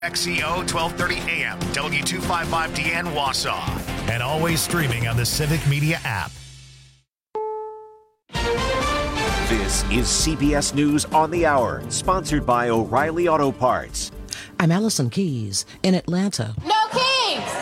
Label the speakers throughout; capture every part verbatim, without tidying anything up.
Speaker 1: X E O twelve thirty A M, W two fifty-five D N Wausau, and always streaming on the Civic Media app.
Speaker 2: This is C B S News on the Hour, sponsored by O'Reilly Auto Parts.
Speaker 3: I'm Allison Keyes in Atlanta.
Speaker 4: No Kings!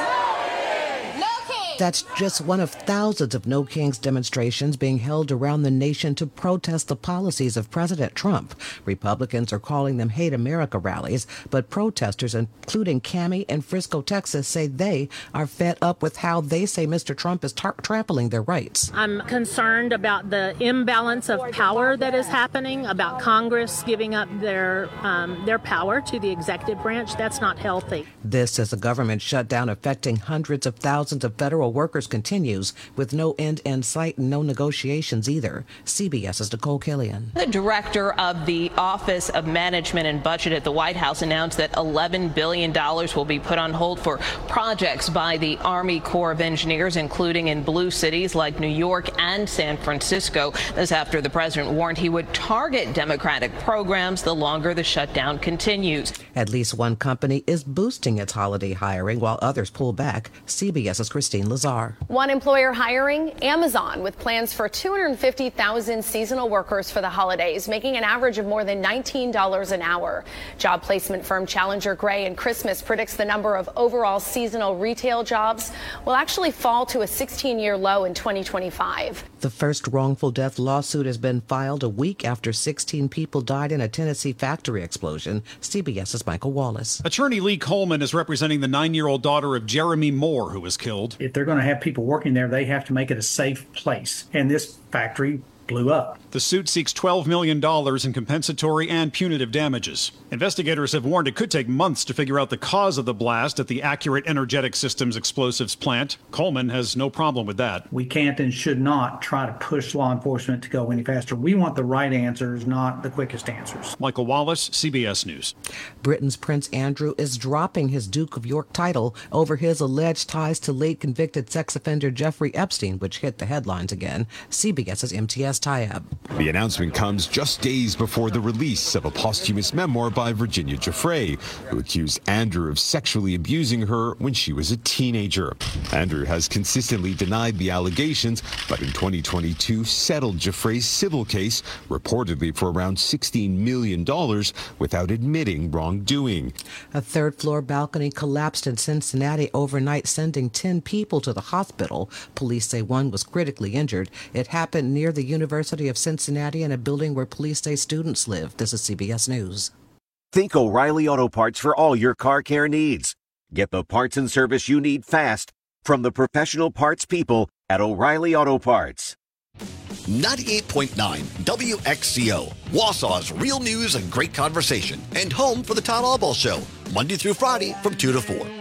Speaker 3: That's just one of thousands of No Kings demonstrations being held around the nation to protest the policies of President Trump. Republicans are calling them Hate America rallies, but protesters, including Cammie in Frisco, Texas, say they are fed up with how they say Mister Trump is tar- trampling their rights.
Speaker 5: I'm concerned about the imbalance of power that is happening, about Congress giving up their um, their power to the executive branch. That's not healthy.
Speaker 3: This as the government shutdown affecting hundreds of thousands of federal workers continues with no end in sight and no negotiations either. CBS's Nicole Killian.
Speaker 6: The director of the Office of Management and Budget at the White House announced that eleven billion dollars will be put on hold for projects by the Army Corps of Engineers, including in blue cities like New York and San Francisco. This after the president warned he would target Democratic programs the longer the shutdown continues.
Speaker 3: At least one company is boosting its holiday hiring while others pull back. CBS's Christine Lazar.
Speaker 7: One employer hiring, Amazon, with plans for two hundred fifty thousand seasonal workers for the holidays, making an average of more than nineteen dollars an hour. Job placement firm Challenger Gray and Christmas predicts the number of overall seasonal retail jobs will actually fall to a sixteen-year low in twenty twenty-five.
Speaker 3: The first wrongful death lawsuit has been filed a week after sixteen people died in a Tennessee factory explosion. CBS's Michael Wallace.
Speaker 8: Attorney Lee Coleman is representing the nine-year-old daughter of Jeremy Moore, who was killed.
Speaker 9: If they're going to have people working there, they have to make it a safe place. And this factory blew up.
Speaker 8: The suit seeks twelve million dollars in compensatory and punitive damages. Investigators have warned it could take months to figure out the cause of the blast at the Accurate Energetic Systems explosives plant. Coleman has no problem with that.
Speaker 9: We can't and should not try to push law enforcement to go any faster. We want the right answers, not the quickest answers.
Speaker 8: Michael Wallace, C B S News.
Speaker 3: Britain's Prince Andrew is dropping his Duke of York title over his alleged ties to late convicted sex offender Jeffrey Epstein, which hit the headlines again. CBS's M T S Tayeb.
Speaker 10: The announcement comes just days before the release of a posthumous memoir by Virginia Giuffre, who accused Andrew of sexually abusing her when she was a teenager. Andrew has consistently denied the allegations, but in twenty twenty-two settled Giuffre's civil case, reportedly for around sixteen million dollars, without admitting wrongdoing.
Speaker 3: A third-floor balcony collapsed in Cincinnati overnight, sending ten people to the hospital. Police say one was critically injured. It happened near the University of Cincinnati in a building where police say students live. This is C B S News.
Speaker 2: Think O'Reilly Auto Parts for all your car care needs. Get the parts and service you need fast from the professional parts people at O'Reilly Auto Parts.
Speaker 11: ninety-eight point nine W X C O, Wausau's real news and great conversation, and home for the Todd Albaugh Show, Monday through Friday from two to four.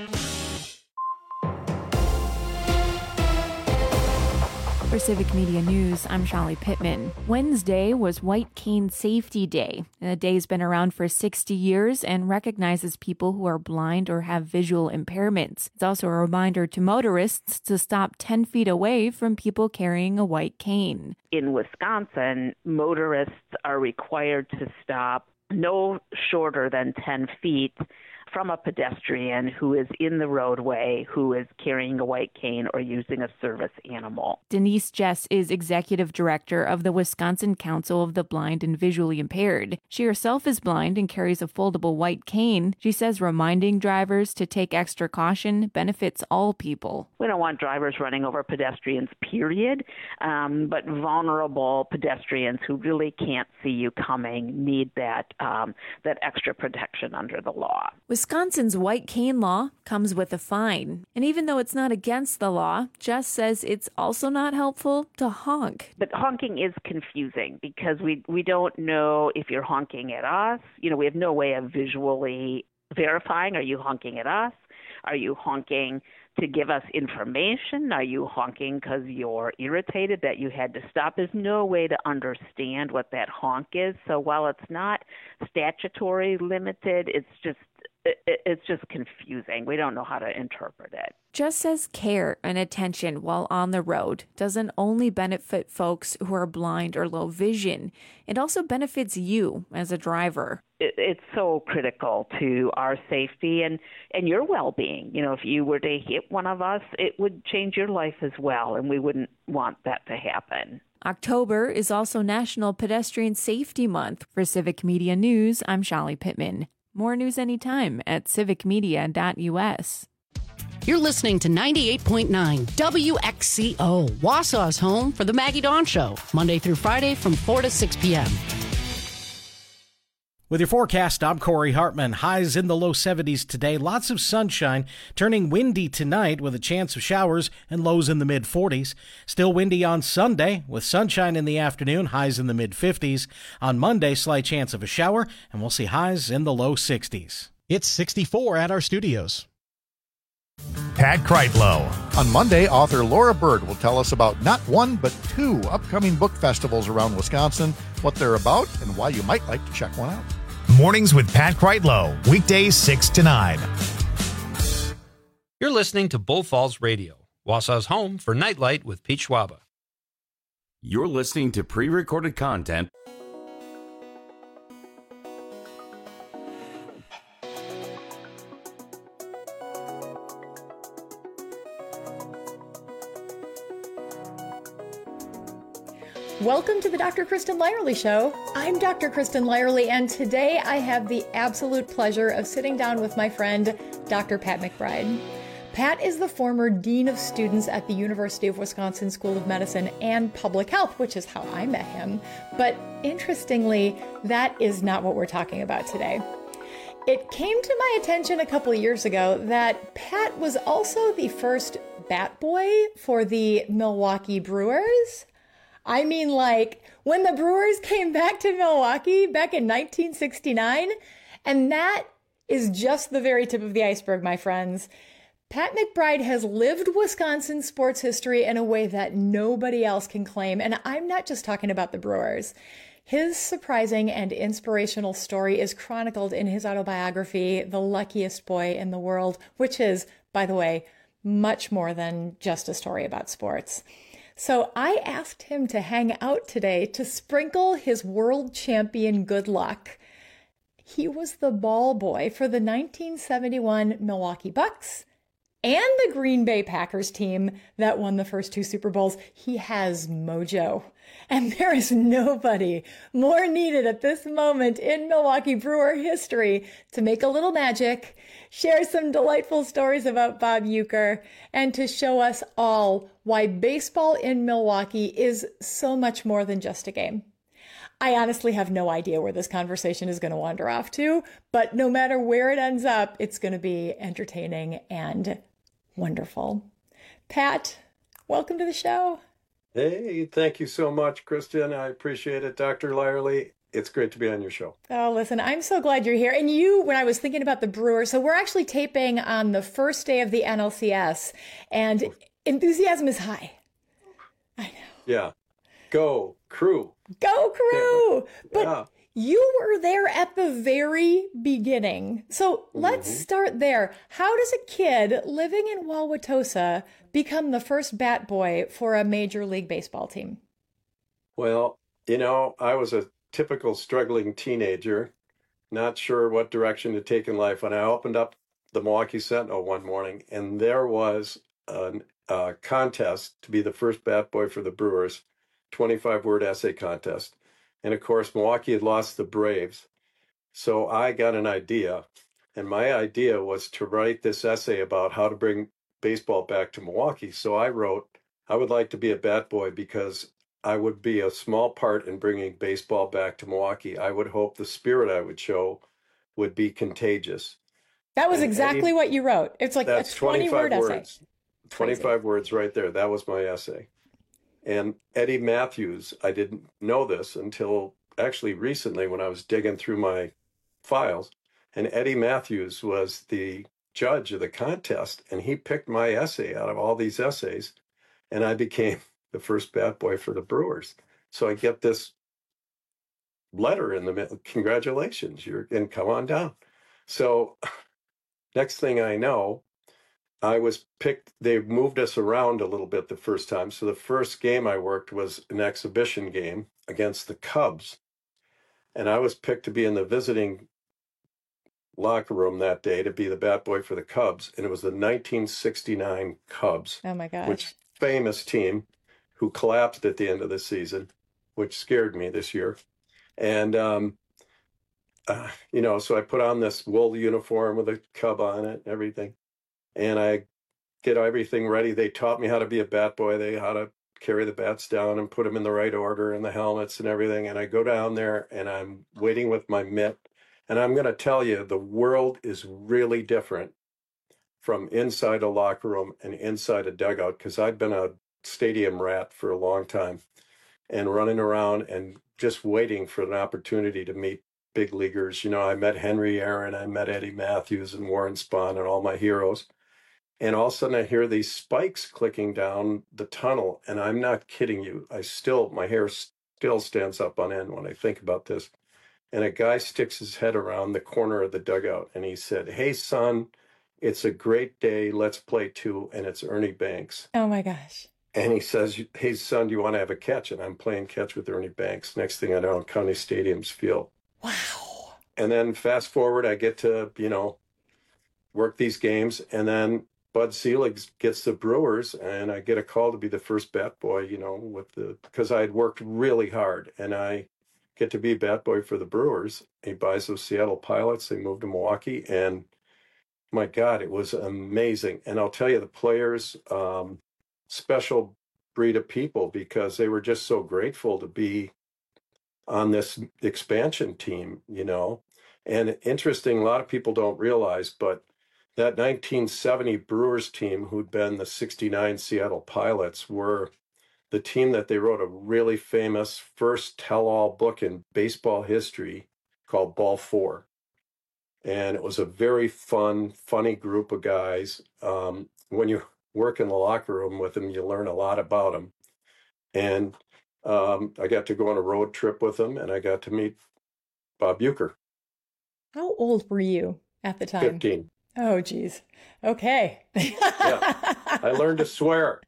Speaker 12: For Civic Media News, I'm Shali Pittman. Wednesday was White Cane Safety Day. The day's been around for sixty years and recognizes people who are blind or have visual impairments. It's also a reminder to motorists to stop ten feet away from people carrying a white cane.
Speaker 13: In Wisconsin, motorists are required to stop no shorter than ten feet from a pedestrian who is in the roadway, who is carrying a white cane or using a service animal.
Speaker 12: Denise Jess is executive director of the Wisconsin Council of the Blind and Visually Impaired. She herself is blind and carries a foldable white cane. She says reminding drivers to take extra caution benefits all people.
Speaker 13: We don't want drivers running over pedestrians, period, um, but vulnerable pedestrians who really can't see you coming need that, um, that extra protection under the law.
Speaker 12: Wisconsin's white cane law comes with a fine. And even though it's not against the law, Jess says it's also not helpful to honk.
Speaker 13: But honking is confusing because we, we don't know if you're honking at us. You know, we have no way of visually verifying. Are you honking at us? Are you honking to give us information? Are you honking because you're irritated that you had to stop? There's no way to understand what that honk is. So while it's not statutory limited, it's just it, it, it's just confusing. We don't know how to interpret it.
Speaker 12: Just as care and attention while on the road doesn't only benefit folks who are blind or low vision, it also benefits you as a driver.
Speaker 13: It, it's so critical to our safety and, and your well-being. You know, if you were to hit one of us, it would change your life as well, and we wouldn't want that to happen.
Speaker 12: October is also National Pedestrian Safety Month. For Civic Media News, I'm Shali Pittman. More news anytime at civic media dot u s.
Speaker 4: You're listening to ninety-eight point nine W X C O, Wausau's home for the Maggie Dawn Show, Monday through Friday from four to six p.m.
Speaker 14: With your forecast, I'm Corey Hartman. Highs in the low seventies today. Lots of sunshine, turning windy tonight with a chance of showers and lows in the mid forties. Still windy on Sunday with sunshine in the afternoon, highs in the mid fifties. On Monday, slight chance of a shower, and we'll see highs in the low sixties.
Speaker 15: It's sixty-four at our studios.
Speaker 1: Pat Kreitlow.
Speaker 16: On Monday, author Laura Bird will tell us about not one, but two upcoming book festivals around Wisconsin, what they're about, and why you might like to check one out.
Speaker 1: Mornings with Pat Kreitlow, weekdays six to nine.
Speaker 17: You're listening to Bull Falls Radio, Wausau's home for Nightlight with Pete Schwaba.
Speaker 18: You're listening to pre-recorded content.
Speaker 19: Welcome to the Doctor Kristen Lyerly Show. I'm Doctor Kristen Lyerly, and today I have the absolute pleasure of sitting down with my friend, Doctor Pat McBride. Pat is the former Dean of Students at the University of Wisconsin School of Medicine and Public Health, which is how I met him. But interestingly, that is not what we're talking about today. It came to my attention a couple of years ago that Pat was also the first bat boy for the Milwaukee Brewers. I mean, like, when the Brewers came back to Milwaukee back in nineteen sixty-nine, and that is just the very tip of the iceberg, my friends. Pat McBride has lived Wisconsin sports history in a way that nobody else can claim, and I'm not just talking about the Brewers. His surprising and inspirational story is chronicled in his autobiography, The Luckiest Boy in the World, which is, by the way, much more than just a story about sports. So I asked him to hang out today to sprinkle his world champion good luck. He was the ball boy for the nineteen seventy-one Milwaukee Bucks and the Green Bay Packers team that won the first two Super Bowls. He has mojo. And there is nobody more needed at this moment in Milwaukee Brewer history to make a little magic, share some delightful stories about Bob Uecker, and to show us all why baseball in Milwaukee is so much more than just a game. I honestly have no idea where this conversation is going to wander off to, but no matter where it ends up, it's going to be entertaining and wonderful. Pat, welcome to the show.
Speaker 20: Hey, thank you so much, Kristen. I appreciate it. Doctor Lyerly, it's great to be on your show.
Speaker 19: Oh, listen, I'm so glad you're here. And you, when I was thinking about the Brewers, so we're actually taping on the first day of the N L C S, and enthusiasm is high. I know.
Speaker 20: Yeah. Go, Crew.
Speaker 19: Go, Crew. But
Speaker 20: yeah.
Speaker 19: You were there at the very beginning. So let's mm-hmm. start there. How does a kid living in Wauwatosa become the first bat boy for a Major League Baseball team?
Speaker 20: Well, you know, I was a typical struggling teenager, not sure what direction to take in life. And I opened up the Milwaukee Sentinel one morning, and there was a, a contest to be the first bat boy for the Brewers, twenty-five word essay contest. And of course, Milwaukee had lost the Braves. So I got an idea. And my idea was to write this essay about how to bring baseball back to Milwaukee. So I wrote, I would like to be a bat boy because I would be a small part in bringing baseball back to Milwaukee. I would hope the spirit I would show would be contagious.
Speaker 19: That was
Speaker 20: and
Speaker 19: exactly
Speaker 20: Eddie,
Speaker 19: what you wrote. It's like a twenty word essay.
Speaker 20: twenty-five words right there. That was my essay. And Eddie Matthews, I didn't know this until actually recently when I was digging through my files. And Eddie Matthews was the judge of the contest, and he picked my essay out of all these essays, and I became the first bat boy for the Brewers. So I get this letter in the middle, congratulations, you're and come on down. So next thing I know, I was picked, they moved us around a little bit the first time. So the first game I worked was an exhibition game against the Cubs. And I was picked to be in the visiting locker room that day to be the bat boy for the Cubs. And it was the nineteen sixty-nine Cubs.
Speaker 19: Oh my gosh.
Speaker 20: Which famous team who collapsed at the end of the season, which scared me this year. And, um, uh, you know, so I put on this wool uniform with a Cub on it and everything. And I get everything ready. They taught me how to be a bat boy. They how to carry the bats down and put them in the right order and the helmets and everything. And I go down there and I'm waiting with my mitt. And I'm going to tell you, the world is really different from inside a locker room and inside a dugout, because I've been a stadium rat for a long time and running around and just waiting for an opportunity to meet big leaguers. You know, I met Henry Aaron, I met Eddie Matthews and Warren Spahn and all my heroes. And all of a sudden I hear these spikes clicking down the tunnel. And I'm not kidding you. I still, my hair still stands up on end when I think about this. And a guy sticks his head around the corner of the dugout and he said, "Hey, son, it's a great day. Let's play two." And it's Ernie Banks.
Speaker 19: Oh my gosh.
Speaker 20: And he says, "Hey, son, do you want to have a catch?" And I'm playing catch with Ernie Banks. Next thing I know, County Stadium's field.
Speaker 19: Wow.
Speaker 20: And then fast forward, I get to, you know, work these games. And then Bud Selig gets the Brewers, and I get a call to be the first bat boy, you know, with the, because I had worked really hard, and I get to be bat boy for the Brewers. He buys those Seattle Pilots. They moved to Milwaukee, and my God, it was amazing. And I'll tell you, the players, um, special breed of people, because they were just so grateful to be on this expansion team, you know. And interesting, a lot of people don't realize, but that nineteen seventy Brewers team, who'd been the sixty-nine Seattle Pilots, were the team that they wrote a really famous first tell-all book in baseball history called Ball Four. And it was a very fun, funny group of guys. Um, when you work in the locker room with them, you learn a lot about them. And um, I got to go on a road trip with them, and I got to meet Bob Uecker.
Speaker 19: How old were you at the time?
Speaker 20: fifteen.
Speaker 19: Oh, geez. Okay.
Speaker 20: Yeah. I learned to swear.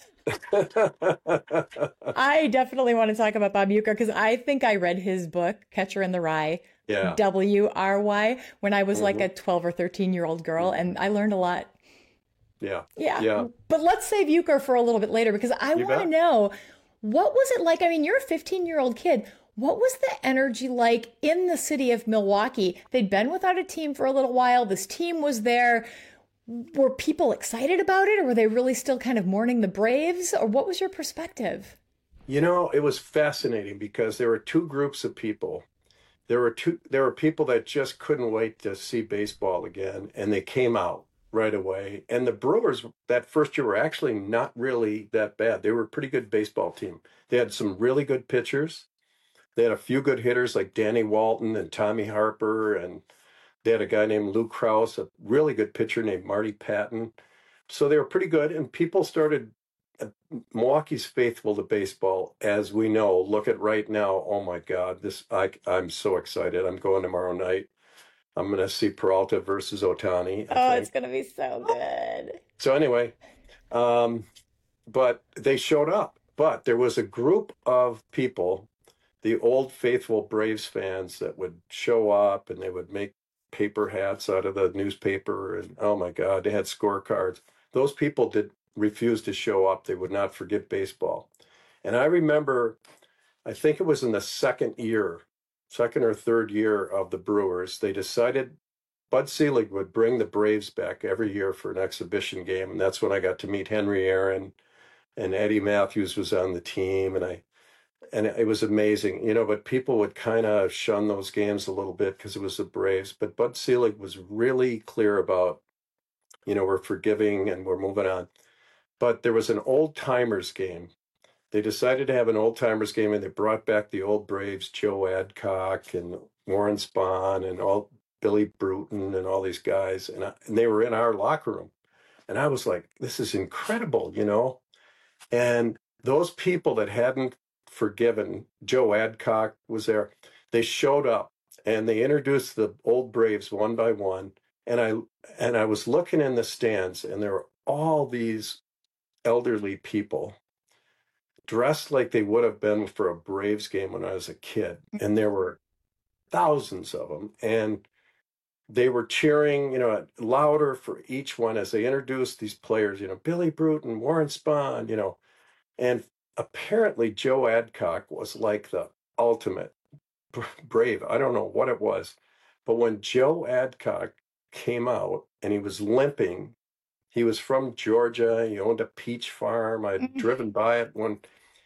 Speaker 19: I definitely want to talk about Bob Uecker, because I think I read his book, Catcher in the Rye,
Speaker 20: yeah.
Speaker 19: W R Y, when I was
Speaker 20: Mm-hmm.
Speaker 19: like a twelve or thirteen year old girl, and I learned a lot.
Speaker 20: Yeah.
Speaker 19: Yeah.
Speaker 20: Yeah.
Speaker 19: But let's save Uecker for a little bit later, because I
Speaker 20: You
Speaker 19: want to
Speaker 20: bet.
Speaker 19: know, what was it like? I mean, you're a fifteen year old kid. What was the energy like in the city of Milwaukee? They'd been without a team for a little while. This team was there. Were people excited about it, or were they really still kind of mourning the Braves? Or what was your perspective?
Speaker 20: You know, it was fascinating because there were two groups of people. There were two there were people that just couldn't wait to see baseball again, and they came out right away. And the Brewers that first year were actually not really that bad. They were a pretty good baseball team. They had some really good pitchers. They had a few good hitters like Danny Walton and Tommy Harper, and they had a guy named Lou Krause, a really good pitcher named Marty Patton. So they were pretty good, and people started, uh, Milwaukee's faithful to baseball, as we know. Look at right now, oh my God, this I, I'm so excited. I'm going tomorrow night. I'm going to see Peralta versus Ohtani. I
Speaker 19: Oh,
Speaker 20: think.
Speaker 19: it's going to be so good.
Speaker 20: So anyway, um, but they showed up. But there was a group of people, the old faithful Braves fans, that would show up, and they would make paper hats out of the newspaper, and oh my God, they had scorecards. Those people did refuse to show up. They would not forget baseball. And I remember, I think it was in the second year, second or third year of the Brewers, they decided Bud Selig would bring the Braves back every year for an exhibition game. And that's when I got to meet Henry Aaron, and Eddie Matthews was on the team. And I, and it was amazing, you know, but people would kind of shun those games a little bit because it was the Braves. But Bud Selig was really clear about, you know, we're forgiving and we're moving on. But there was an old timers game. They decided to have an old timers game, and they brought back the old Braves, Joe Adcock and Warren Spahn and all Billy Bruton and all these guys. And, I, and they were in our locker room. And I was like, this is incredible, you know? And those people that hadn't forgiven, Joe Adcock was there, they showed up and they introduced the old Braves one by one. And I and I was looking in the stands, and there were all these elderly people dressed like they would have been for a Braves game when I was a kid. And there were thousands of them. And they were cheering, you know, louder for each one as they introduced these players, you know, Billy Bruton, Warren Spahn, you know. And apparently Joe Adcock was like the ultimate Brave. I don't know what it was. But when Joe Adcock came out and he was limping, he was from Georgia. He owned a peach farm. I'd mm-hmm. driven by it one,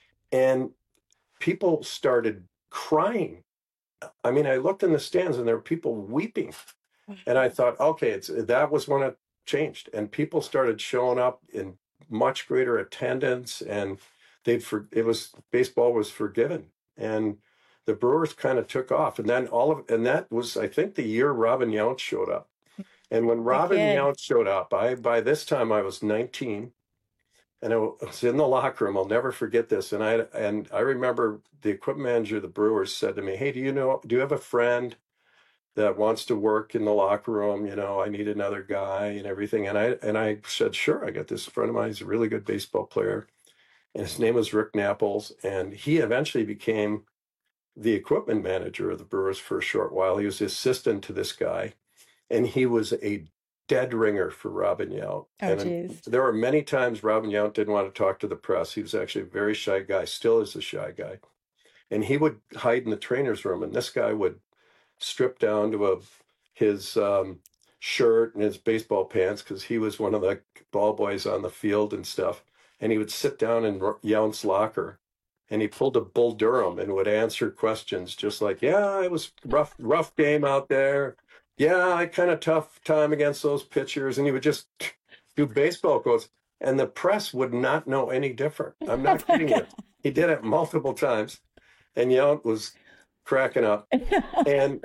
Speaker 20: and people started crying. I mean, I looked in the stands and there were people weeping, and I thought, okay, it's that was when it changed, and people started showing up in much greater attendance, and they'd for it was baseball was forgiven, and the Brewers kind of took off, and then all of and that was, I think, the year Robin Yount showed up. And when Robin Yount showed up, I by this time I was nineteen, and I was in the locker room. I'll never forget this. And I and I remember the equipment manager of the Brewers said to me, "Hey, do you know? Do you have a friend that wants to work in the locker room? You know, I need another guy and everything." And I and I said, "Sure, I got this friend of mine. He's a really good baseball player, and his name was Rick Naples." And he eventually became the equipment manager of the Brewers for a short while. He was the assistant to this guy. And he was a dead ringer for Robin Yount.
Speaker 19: Oh,
Speaker 20: and
Speaker 19: geez.
Speaker 20: There were many times Robin Yount didn't want to talk to the press. He was actually a very shy guy, still is a shy guy. And he would hide in the trainer's room, and this guy would strip down to a, his um, shirt and his baseball pants, because he was one of the ball boys on the field and stuff. And he would sit down in Yount's locker, and he pulled a Bull Durham and would answer questions just like, yeah, it was rough, rough game out there. Yeah, I kind of tough time against those pitchers. And he would just do baseball quotes. And the press would not know any different. I'm not kidding you. He did it multiple times. And Yount was cracking up. And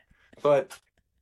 Speaker 20: but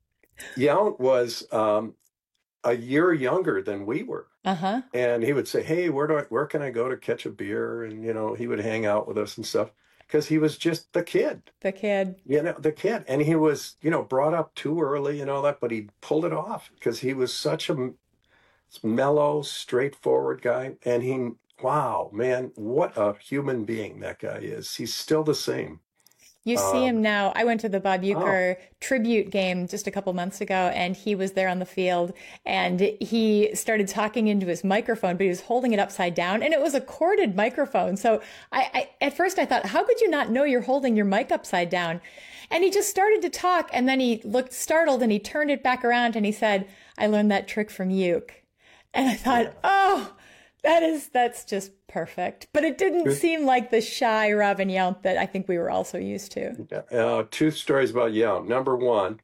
Speaker 20: Yount was um, a year younger than we were.
Speaker 19: Uh-huh.
Speaker 20: And he would say, hey, where do I, where can I go to catch a beer? And, you know, he would hang out with us and stuff. Because he was just the kid.
Speaker 19: The kid.
Speaker 20: You know, the kid. And he was, you know, brought up too early and all that, but he pulled it off because he was such a mellow, straightforward guy. And he, wow, man, what a human being that guy is. He's still the same.
Speaker 19: You see
Speaker 20: um,
Speaker 19: him now. I went to the Bob Uecker
Speaker 20: oh.
Speaker 19: tribute game just a couple months ago, and he was there on the field, and he started talking into his microphone, but he was holding it upside down, and it was a corded microphone. So I, I at first I thought, how could you not know you're holding your mic upside down? And he just started to talk, and then he looked startled, and he turned it back around, and he said, I learned that trick from Uke. And I thought, yeah. oh, that is, that's just perfect. But it didn't seem like the shy Robin Yount that I think we were also used to.
Speaker 20: Uh, two stories about Yount. Number one,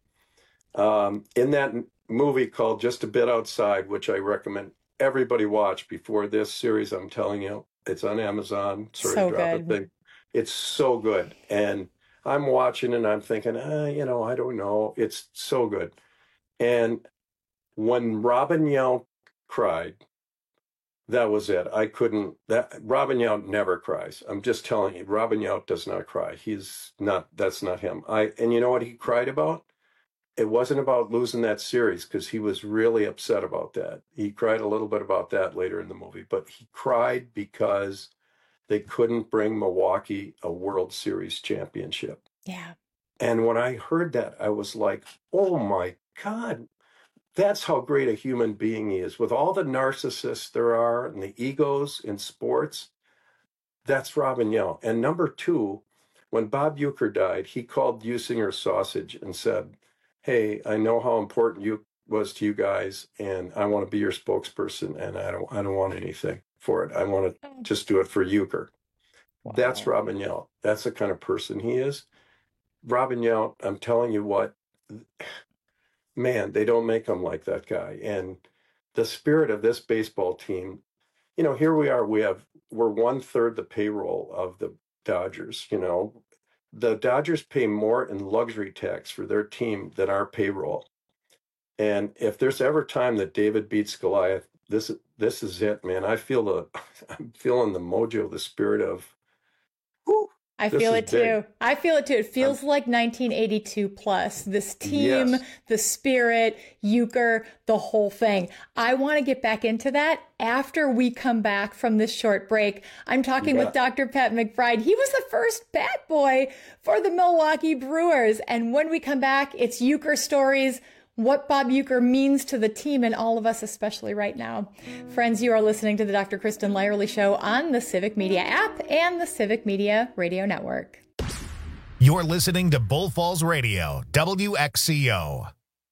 Speaker 20: um, in that movie called Just a Bit Outside, which I recommend everybody watch before this series, I'm telling you, it's on Amazon. Sorry
Speaker 19: so
Speaker 20: to drop
Speaker 19: good.
Speaker 20: it. Thing. It's so good. And I'm watching and I'm thinking, ah, you know, I don't know. It's so good. And when Robin Yount cried, that was it. I couldn't, that Robin Yount never cries. I'm just telling you, Robin Yount does not cry. He's not, that's not him. I, and you know what he cried about? It wasn't about losing that series, because he was really upset about that. He cried a little bit about that later in the movie, but he cried because they couldn't bring Milwaukee a World Series championship.
Speaker 19: Yeah.
Speaker 20: And when I heard that, I was like, oh my God, that's how great a human being he is. With all the narcissists there are and the egos in sports, that's Robin Yount. And number two, when Bob Uecker died, he called Usinger Sausage and said, hey, I know how important you was to you guys, and I want to be your spokesperson, and I don't I don't want anything for it. I want to just do it for Uecker. Wow. That's Robin Yount. That's the kind of person he is. Robin Yount, I'm telling you what, man, they don't make him like that guy. And the spirit of this baseball team, you know, here we are, we have, we're one third the payroll of the Dodgers. You know, the Dodgers pay more in luxury tax for their team than our payroll. And if there's ever time that David beats Goliath, this, this is it, man. I feel the, I'm feeling the mojo, the spirit of, whew.
Speaker 19: I
Speaker 20: This
Speaker 19: feel
Speaker 20: is
Speaker 19: it too.
Speaker 20: big.
Speaker 19: I feel it too. It feels
Speaker 20: Um,
Speaker 19: like nineteen eighty-two plus. This team,
Speaker 20: Yes.
Speaker 19: the spirit, euchre, the whole thing. I want to get back into that after we come back from this short break. I'm talking
Speaker 20: You
Speaker 19: with
Speaker 20: bet.
Speaker 19: Doctor Pat McBride. He was the first bat boy for the Milwaukee Brewers. And when we come back, it's euchre stories, what Bob Uecker means to the team and all of us, especially right now. Friends, you are listening to the Doctor Kristen Lyerly Show on the Civic Media app and the Civic Media Radio Network.
Speaker 1: You're listening to Bull Falls Radio, W X C O.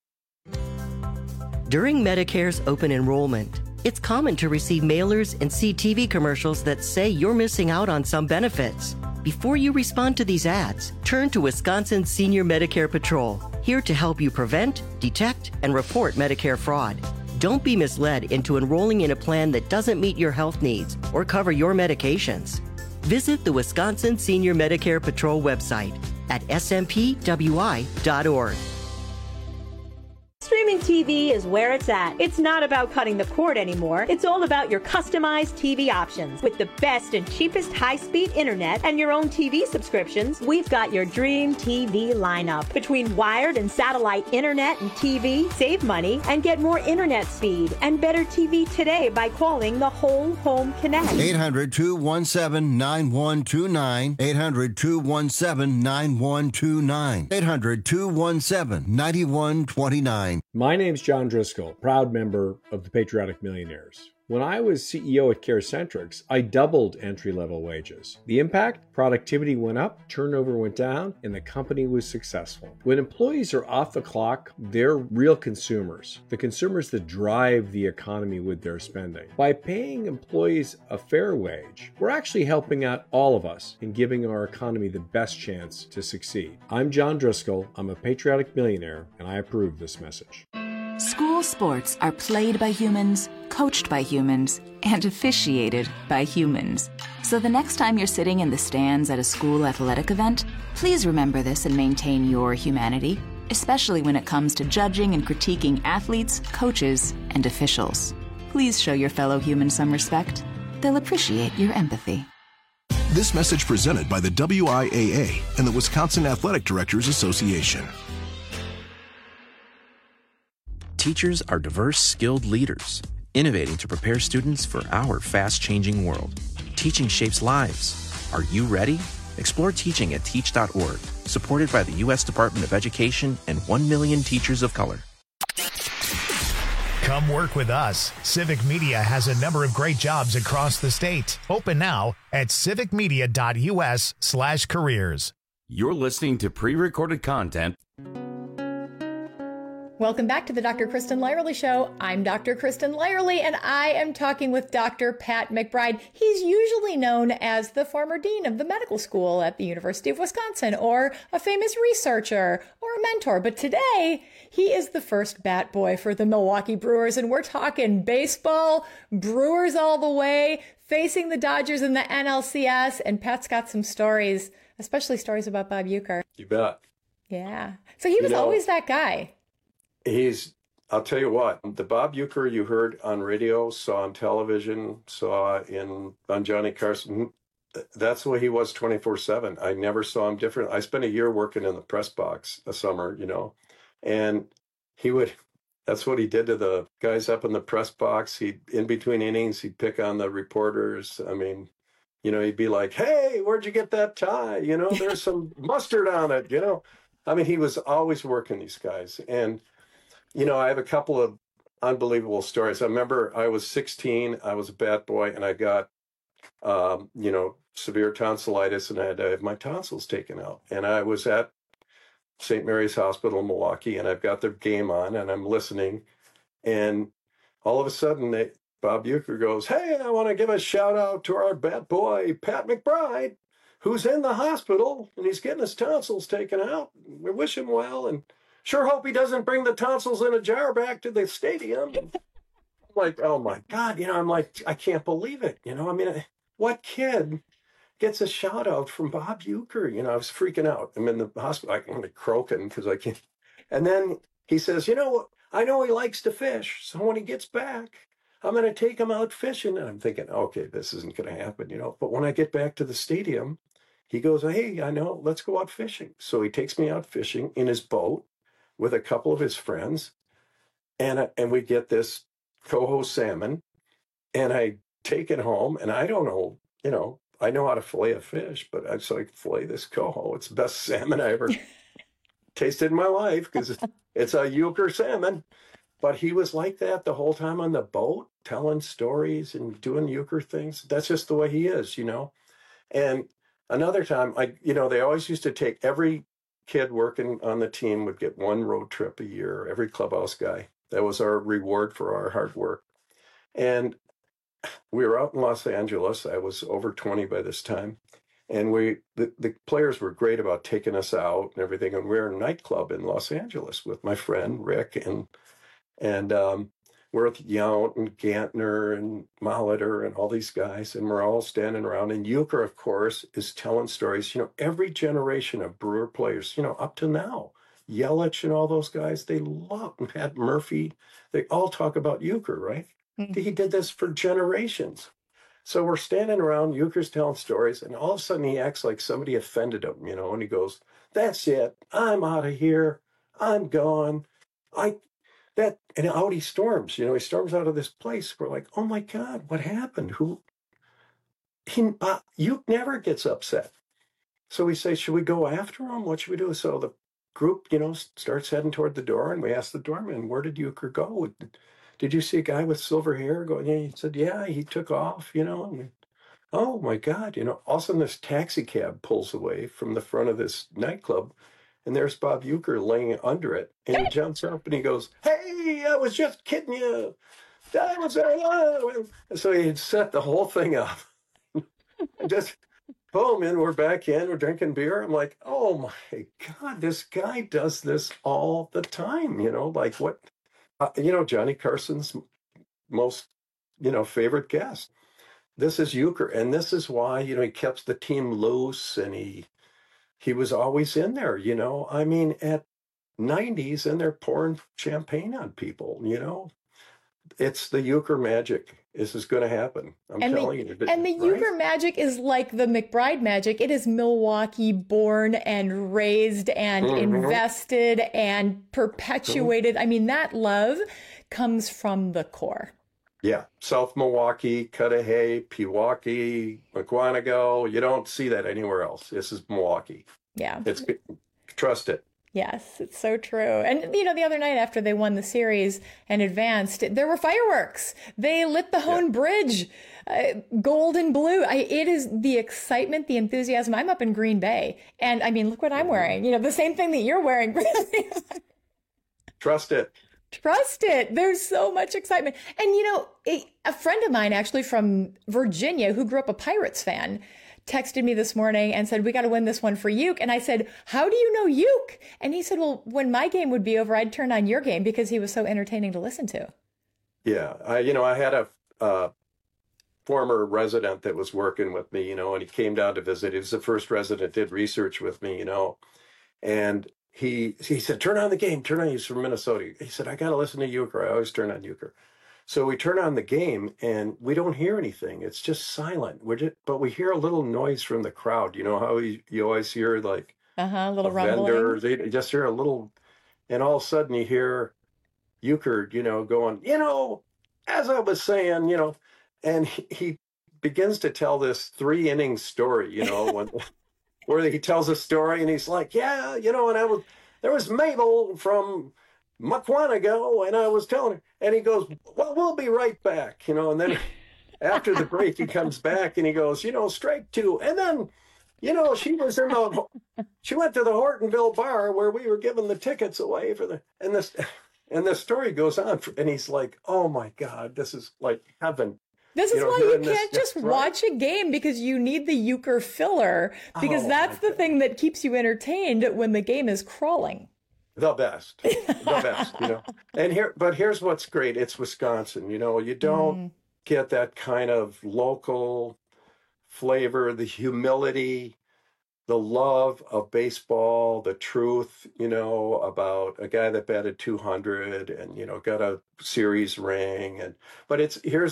Speaker 21: During Medicare's open enrollment, it's common to receive mailers and see T V commercials that say you're missing out on some benefits. Before you respond to these ads, turn to Wisconsin Senior Medicare Patrol, here to help you prevent, detect, and report Medicare fraud. Don't be misled into enrolling in a plan that doesn't meet your health needs or cover your medications. Visit the Wisconsin Senior Medicare Patrol website at s m p w i dot org.
Speaker 22: Streaming T V is where it's at. It's not about cutting the cord anymore. It's all about your customized T V options. With the best and cheapest high-speed internet and your own T V subscriptions, we've got your dream T V lineup. Between wired and satellite internet and T V, save money and get more internet speed and better T V today by calling the Whole Home Connect.
Speaker 23: eight hundred, two one seven, nine one two nine. eight hundred, two one seven, nine one two nine. eight hundred, two one seven, nine one two nine.
Speaker 24: My name's John Driscoll, proud member of the Patriotic Millionaires. When I was C E O at CareCentrix, I doubled entry-level wages. The impact? Productivity went up, turnover went down, and the company was successful. When employees are off the clock, they're real consumers, the consumers that drive the economy with their spending. By paying employees a fair wage, we're actually helping out all of us in giving our economy the best chance to succeed. I'm John Driscoll, I'm a Patriotic Millionaire, and I approve this message.
Speaker 25: School sports are played by humans, coached by humans, and officiated by humans. So the next time you're sitting in the stands at a school athletic event, please remember this and maintain your humanity, especially when it comes to judging and critiquing athletes, coaches, and officials. Please show your fellow humans some respect. They'll appreciate your empathy.
Speaker 26: This message presented by the W I A A and the Wisconsin Athletic Directors Association.
Speaker 27: Teachers are diverse, skilled leaders, innovating to prepare students for our fast-changing world. Teaching shapes lives. Are you ready? Explore teaching at teach dot org, supported by the U S Department of Education and one million teachers of color.
Speaker 1: Come work with us. Civic Media has a number of great jobs across the state. Open now at civic media dot u s slash careers.
Speaker 18: You're listening to pre-recorded content.
Speaker 19: Welcome back to the Doctor Kristen Lyerly Show. I'm Doctor Kristen Lyerly, and I am talking with Doctor Pat McBride. He's usually known as the former dean of the medical school at the University of Wisconsin, or a famous researcher, or a mentor. But today, he is the first bat boy for the Milwaukee Brewers, and we're talking baseball, Brewers all the way, facing the Dodgers in the N L C S, and Pat's got some stories, especially stories about Bob Uecker.
Speaker 20: You bet.
Speaker 19: Yeah. So he was
Speaker 20: You know,
Speaker 19: always that guy.
Speaker 20: He's, I'll tell you what, the Bob Uecker you heard on radio, saw on television, saw in on Johnny Carson, that's the way he was twenty-four seven. I never saw him different. I spent a year working in the press box a summer, you know, and he would, that's what he did to the guys up in the press box. He, in between innings, he'd pick on the reporters. I mean, you know, he'd be like, hey, where'd you get that tie? You know, there's some mustard on it, you know. I mean, he was always working these guys. And you know, I have a couple of unbelievable stories. I remember I was sixteen, I was a bat boy, and I got, um, you know, severe tonsillitis, and I had to have my tonsils taken out. And I was at Saint Mary's Hospital in Milwaukee, and I've got the game on, and I'm listening. And all of a sudden, they, Bob Uecker goes, hey, I want to give a shout out to our bat boy, Pat McBride, who's in the hospital, and he's getting his tonsils taken out. We wish him well, and sure hope he doesn't bring the tonsils in a jar back to the stadium. I'm like, oh my God, you know, I'm like, I can't believe it. You know, I mean, what kid gets a shout out from Bob Uecker? You know, I was freaking out. I'm in the hospital, I'm like croaking because I can't. And then he says, you know, I know he likes to fish. So when he gets back, I'm going to take him out fishing. And I'm thinking, okay, this isn't going to happen, you know. But when I get back to the stadium, he goes, hey, I know, let's go out fishing. So he takes me out fishing in his boat with a couple of his friends. And, uh, and we get this coho salmon. And I take it home. And I don't know, you know, I know how to fillet a fish, but I just like fillet this coho. It's the best salmon I ever tasted in my life because it's, it's a euchre salmon. But he was like that the whole time on the boat, telling stories and doing euchre things. That's just the way he is, you know. And another time, I, you know, they always used to take every kid working on the team would get one road trip a year, every clubhouse guy. That was our reward for our hard work. And we were out in Los Angeles. I was over twenty by this time. And we, the, the players were great about taking us out and everything. And we were in a nightclub in Los Angeles with my friend Rick and And um, we're with Yount and Gantner and Molitor and all these guys, and we're all standing around. And Euchre, of course, is telling stories. You know, every generation of Brewer players, you know, up to now, Yelich and all those guys, they love, Pat Murphy, they all talk about Euchre, right? Mm-hmm. He did this for generations. So we're standing around, Euchre's telling stories, and all of a sudden he acts like somebody offended him, you know, and he goes, that's it. I'm out of here. I'm gone. I... That and out he storms, you know, he storms out of this place. We're like, oh my God, what happened? Who? He, uh, Euchre never gets upset. So we say, should we go after him? What should we do? So the group, you know, starts heading toward the door, and we ask the doorman, where did Euchre go? Did you see a guy with silver hair going? Yeah, he said, yeah, he took off, you know. And we, oh my God, you know, all of a sudden this taxi cab pulls away from the front of this nightclub. And there's Bob Euchre laying under it. And he jumps up and he goes, hey, I was just kidding you. I was there. So he had set the whole thing up. And just, boom, and we're back in. We're drinking beer. I'm like, oh, my God, this guy does this all the time. You know, like what, uh, you know, Johnny Carson's most, you know, favorite guest. This is Euchre. And this is why, you know, he kept the team loose and he, He was always in there, you know. I mean, at nineties, and they're pouring champagne on people, you know. It's the Euchre magic. This is going to happen. I'm
Speaker 19: and
Speaker 20: telling
Speaker 19: the,
Speaker 20: you. But,
Speaker 19: and the
Speaker 20: right?
Speaker 19: Euchre magic is like the McBride magic. It is Milwaukee born and raised and mm-hmm. invested and perpetuated. Mm-hmm. I mean, that love comes from the core.
Speaker 20: Yeah, South Milwaukee, Cudahy, Pewaukee, McWanago. You don't see that anywhere else. This is Milwaukee.
Speaker 19: Yeah.
Speaker 20: It's trust it.
Speaker 19: Yes, it's so true. And, you know, the other night after they won the series and advanced, there were fireworks. They lit the Hone yeah. Bridge, uh, gold and blue. I, it is the excitement, the enthusiasm. I'm up in Green Bay. And, I mean, look what I'm wearing. You know, the same thing that you're wearing.
Speaker 20: Trust it.
Speaker 19: Trust it. There's so much excitement. And, you know, a, a friend of mine actually from Virginia who grew up a Pirates fan texted me this morning and said, we got to win this one for Euchre. And I said, how do you know Euchre? And he said, well, when my game would be over, I'd turn on your game because he was so entertaining to listen to.
Speaker 20: Yeah. I, you know, I had a uh, former resident that was working with me, you know, and he came down to visit. He was the first resident, did research with me, you know, and He he said, turn on the game, turn on, he's from Minnesota. He said, I got to listen to Euchre. I always turn on Euchre. So we turn on the game and we don't hear anything. It's just silent. We're just, but we hear a little noise from the crowd. You know how you, you always hear like
Speaker 19: uh-huh, a little
Speaker 20: a
Speaker 19: rumbling.
Speaker 20: vendor, they just hear a little, and all of a sudden you hear Euchre, you know, going, you know, as I was saying, you know, and he, he begins to tell this three inning story, you know, when where he tells a story and he's like, yeah, you know, and I was, there was Mabel from Mukwonago and I was telling her, and he goes, well, we'll be right back, you know, and then after the break, he comes back and he goes, you know, strike two. And then, you know, she was in the, she went to the Hortonville bar where we were giving the tickets away for the, and this, and the story goes on. And he's like, oh my God, this is like heaven.
Speaker 19: This is you know, why you can't this, just right? watch a game because you need the Euchre filler because oh, that's the God. thing that keeps you entertained when the game is crawling.
Speaker 20: The best, the best, you know. And here, but here's what's great. It's Wisconsin, you know, you don't mm. get that kind of local flavor, the humility, the love of baseball, the truth, you know, about a guy that batted two hundred and, you know, got a series ring. And, but it's, here's what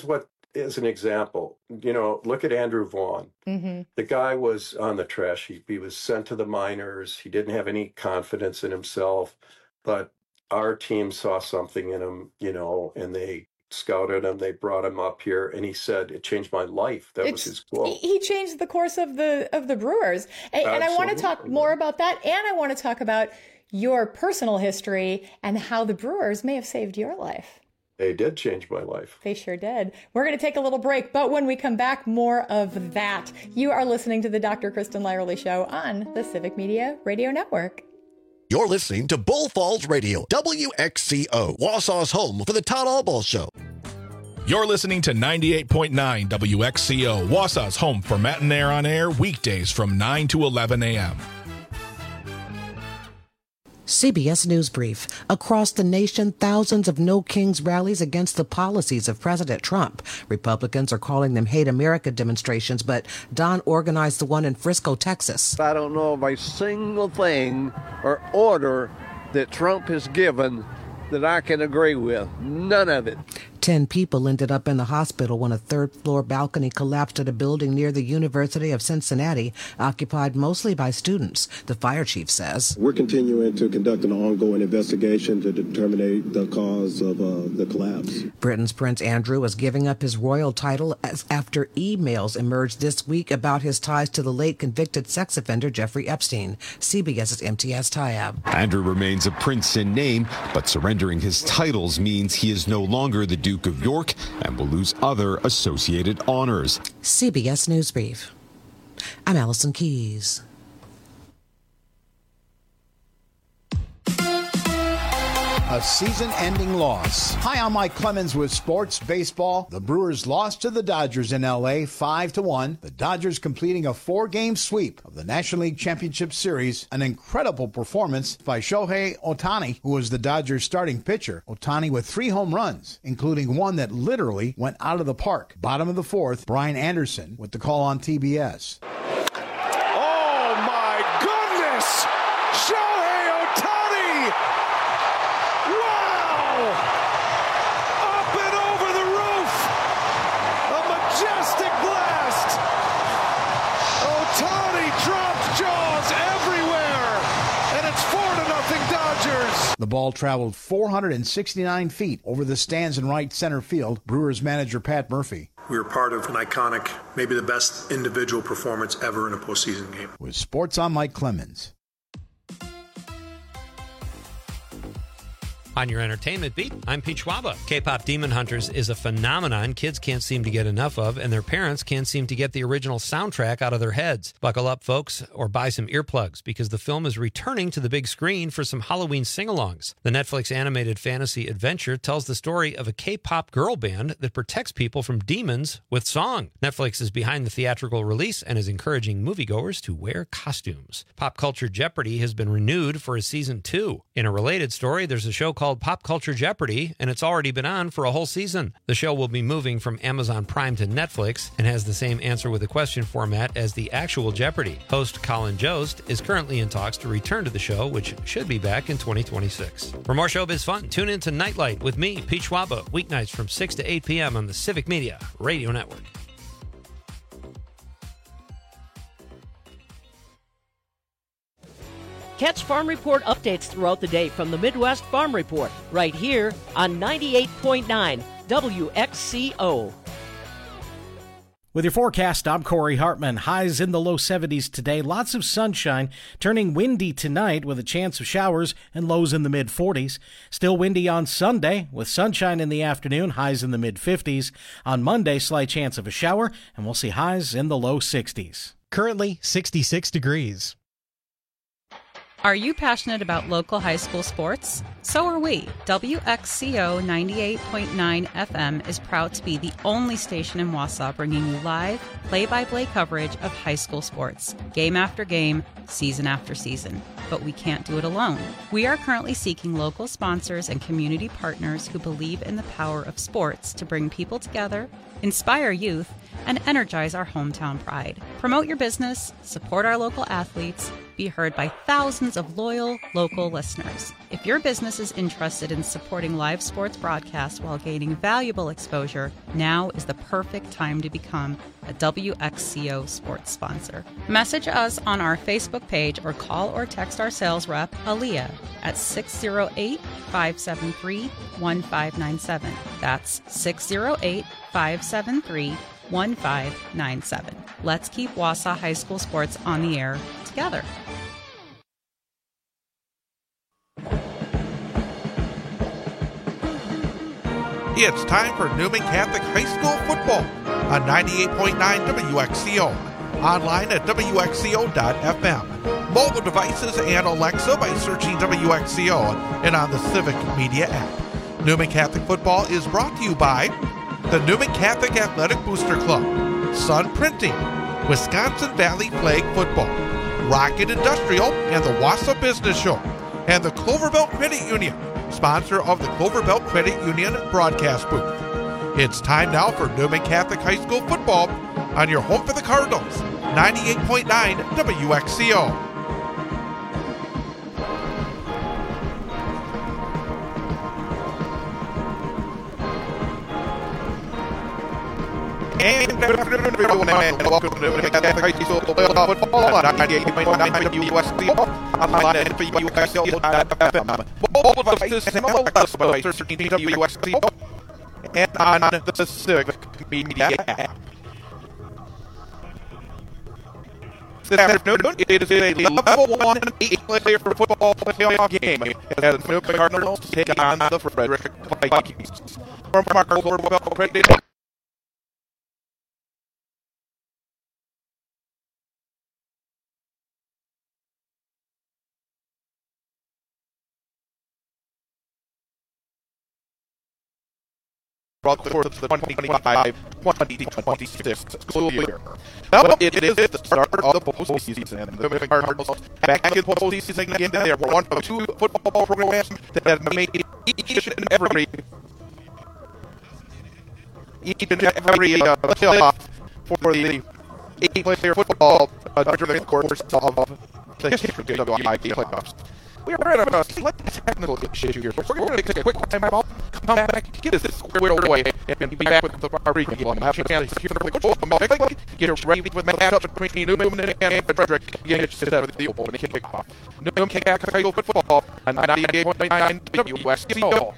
Speaker 20: as an example, you know, look at Andrew Vaughn.
Speaker 19: Mm-hmm.
Speaker 20: The guy was on the trash heap. He was sent to the minors. He didn't have any confidence in himself, but our team saw something in him, you know, and they scouted him. They brought him up here, and he said, "It changed my life." That
Speaker 19: It's,
Speaker 20: was his quote.
Speaker 19: He changed the course of the of the Brewers, and, and I want to talk more about that, and I want to talk about your personal history and how the Brewers may have saved your life.
Speaker 20: They did change my life.
Speaker 19: They sure did. We're going to take a little break, but when we come back, more of that. You are listening to the Doctor Kristen Lyerly Show on the Civic Media Radio Network.
Speaker 11: You're listening to Bull Falls Radio, W X C O, Wausau's home for the Todd Albaugh Show.
Speaker 3: You're listening to ninety-eight point nine W X C O, Wausau's home for Matt and Air on Air, weekdays from nine to eleven a.m.
Speaker 5: C B S News Brief. Across the nation, thousands of No Kings rallies against the policies of President Trump. Republicans are calling them Hate America demonstrations, but Don organized the one in Frisco, Texas.
Speaker 6: I don't know of a single thing or order that Trump has given that I can agree with. None of it.
Speaker 5: Ten people ended up in the hospital when a third-floor balcony collapsed at a building near the University of Cincinnati, occupied mostly by students, the fire chief says.
Speaker 7: We're continuing to conduct an ongoing investigation to determine the cause of uh, the collapse.
Speaker 5: Britain's Prince Andrew is giving up his royal title as after emails emerged this week about his ties to the late convicted sex offender Jeffrey Epstein. C B S's M T S Tayeb.
Speaker 8: Andrew remains a prince in name, but surrendering his titles means he is no longer the Duke of York and will lose other associated honors.
Speaker 5: C B S News Brief. I'm Allison Keys.
Speaker 9: A season-ending loss. Hi, I'm Mike Clemens with Sports Baseball. The Brewers lost to the Dodgers in L A five to one. The Dodgers completing a four-game sweep of the National League Championship Series. An incredible performance by Shohei Ohtani, who was the Dodgers' starting pitcher. Ohtani with three home runs, including one that literally went out of the park. Bottom of the fourth, Brian Anderson with the call on T B S.
Speaker 10: Oh, my goodness! Shohei Ohtani! Wow! Up and over the roof! A majestic blast! Ohtani dropped jaws everywhere! And it's four to nothing Dodgers!
Speaker 9: The ball traveled four hundred sixty-nine feet over the stands in right center field. Brewers manager Pat Murphy.
Speaker 28: We were part of an iconic, maybe the best individual performance ever in a postseason game.
Speaker 9: With Sports, I'm Mike Clemens.
Speaker 17: On your entertainment beat, I'm Pete Schwaba. K-pop Demon Hunters is a phenomenon kids can't seem to get enough of, and their parents can't seem to get the original soundtrack out of their heads. Buckle up, folks, or buy some earplugs, because the film is returning to the big screen for some Halloween sing-alongs. The Netflix animated fantasy adventure tells the story of a K-pop girl band that protects people from demons with song. Netflix is behind the theatrical release and is encouraging moviegoers to wear costumes. Pop Culture Jeopardy has been renewed for a season two. In a related story, there's a show called Pop Culture Jeopardy, and it's already been on for a whole season. The show will be moving from Amazon Prime to Netflix and has the same answer with a question format as the actual Jeopardy. Host Colin Jost is currently in talks to return to the show, which should be back in twenty twenty-six. For more showbiz fun, tune in to Nightlight with me, Pete Schwaba, weeknights from six to eight p.m. on the Civic Media Radio Network.
Speaker 29: Catch Farm Report updates throughout the day from the Midwest Farm Report, right here on ninety-eight point nine W X C O.
Speaker 14: With your forecast, I'm Corey Hartman. Highs in the low seventies today. Lots of sunshine, turning windy tonight with a chance of showers and lows in the mid forties. Still windy on Sunday with sunshine in the afternoon, highs in the mid fifties. On Monday, slight chance of a shower, and we'll see highs in the low sixties.
Speaker 15: Currently sixty-six degrees.
Speaker 30: Are you passionate about local high school sports? So are we. W X C O ninety-eight point nine F M is proud to be the only station in Wausau bringing you live, play-by-play coverage of high school sports, game after game, season after season. But we can't do it alone. We are currently seeking local sponsors and community partners who believe in the power of sports to bring people together, inspire youth, and energize our hometown pride. Promote your business, support our local athletes, be heard by thousands of loyal, local listeners. If your business is interested in supporting live sports broadcasts while gaining valuable exposure, now is the perfect time to become a W X C O sports sponsor. Message us on our Facebook page or call or text our sales rep, Aaliyah, at six oh eight, five seven three, one five nine seven. That's six oh eight, five seven three, one five nine seven. Let's keep Wausau High School sports on the air together.
Speaker 2: It's time for Newman Catholic High School football on ninety-eight point nine W X C O. Online at W X C O dot F M. Mobile devices and Alexa by searching W X C O and on the Civic Media app. Newman Catholic football is brought to you by the Newman Catholic Athletic Booster Club, Sun Printing, Wisconsin Valley Flag Football, Rocket Industrial and the Wausau Business Show, and the Clover Belt Credit Union, sponsor of the Clover Belt Credit Union broadcast booth. It's time now for Newman Catholic High School football on your home for the Cardinals, ninety-eight point nine W X C O. And good afternoon, everyone, and welcome to Newman Catholic High School football on ninety-eight point nine W X C O, online at W X C O dot F M. Mobile devices and Alexa by searching W X C O, and on the Civic Media app. This afternoon, it is a level one eight-player football playoff game as the Newman Cardinals take on the Frederick Vikings. From our Clover Belt Credit brought the course of the twenty twenty-five twenty twenty-six school year. Well, it is the start of the postseason. The Newman Cardinals back in postseason again. They are one of two football programs that have made each and every each and every uh, playoff for the eight-player football uh, during the course of the history of the W I P playoffs. We are at a slight technical issue here, so we're going to take a quick time out, come back, get this squared away, and be back with the pregame. I'm having a chance to hear the coach of Mike, get ready with the matchup between Newman and Frederick, get it set up the open kickoff. Newman Catholic High School football on ninety-eight point nine W X C O.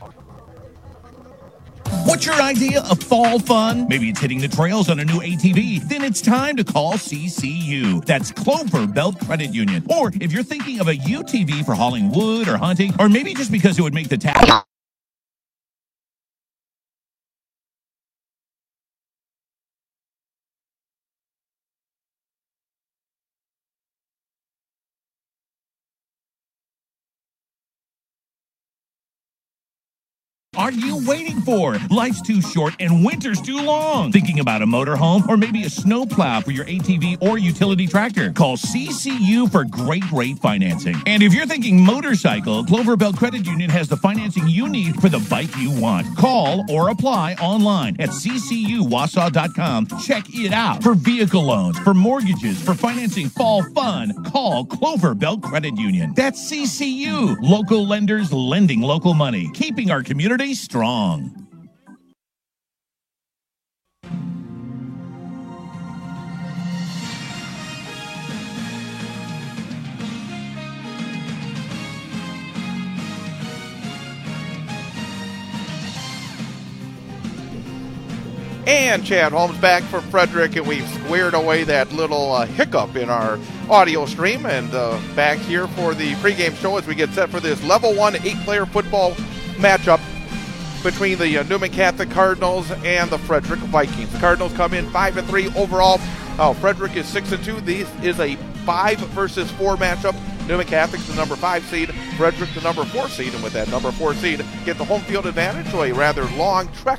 Speaker 4: What's your idea of fall fun? Maybe it's hitting the trails on a new A T V. Then it's time to call C C U. That's Clover Belt Credit Union. Or if you're thinking of a U T V for hauling wood or hunting, or maybe just because it would make the tax. Are you waiting for? Life's too short and winter's too long. Thinking about a motorhome or maybe a snowplow for your A T V or utility tractor? Call C C U for great rate financing. And if you're thinking motorcycle, Clover Belt Credit Union has the financing you need for the bike you want. Call or apply online at C C U Wausau dot com. Check it out. For vehicle loans, for mortgages, for financing fall fun, call Clover Belt Credit Union. That's C C U. Local lenders lending local money, keeping our community strong.
Speaker 2: And Chad Holmes back from Frederick, and we've squared away that little uh, hiccup in our audio stream, and uh, back here for the pregame show as we get set for this level one eight-player football matchup between the uh, Newman Catholic Cardinals and the Frederick Vikings. The Cardinals come in five and three overall. Oh, Frederick is six and two. This is a five versus four matchup. Newman Catholic's the number five seed, Frederick the number four seed, and with that number four seed, get the home field advantage to a rather long trek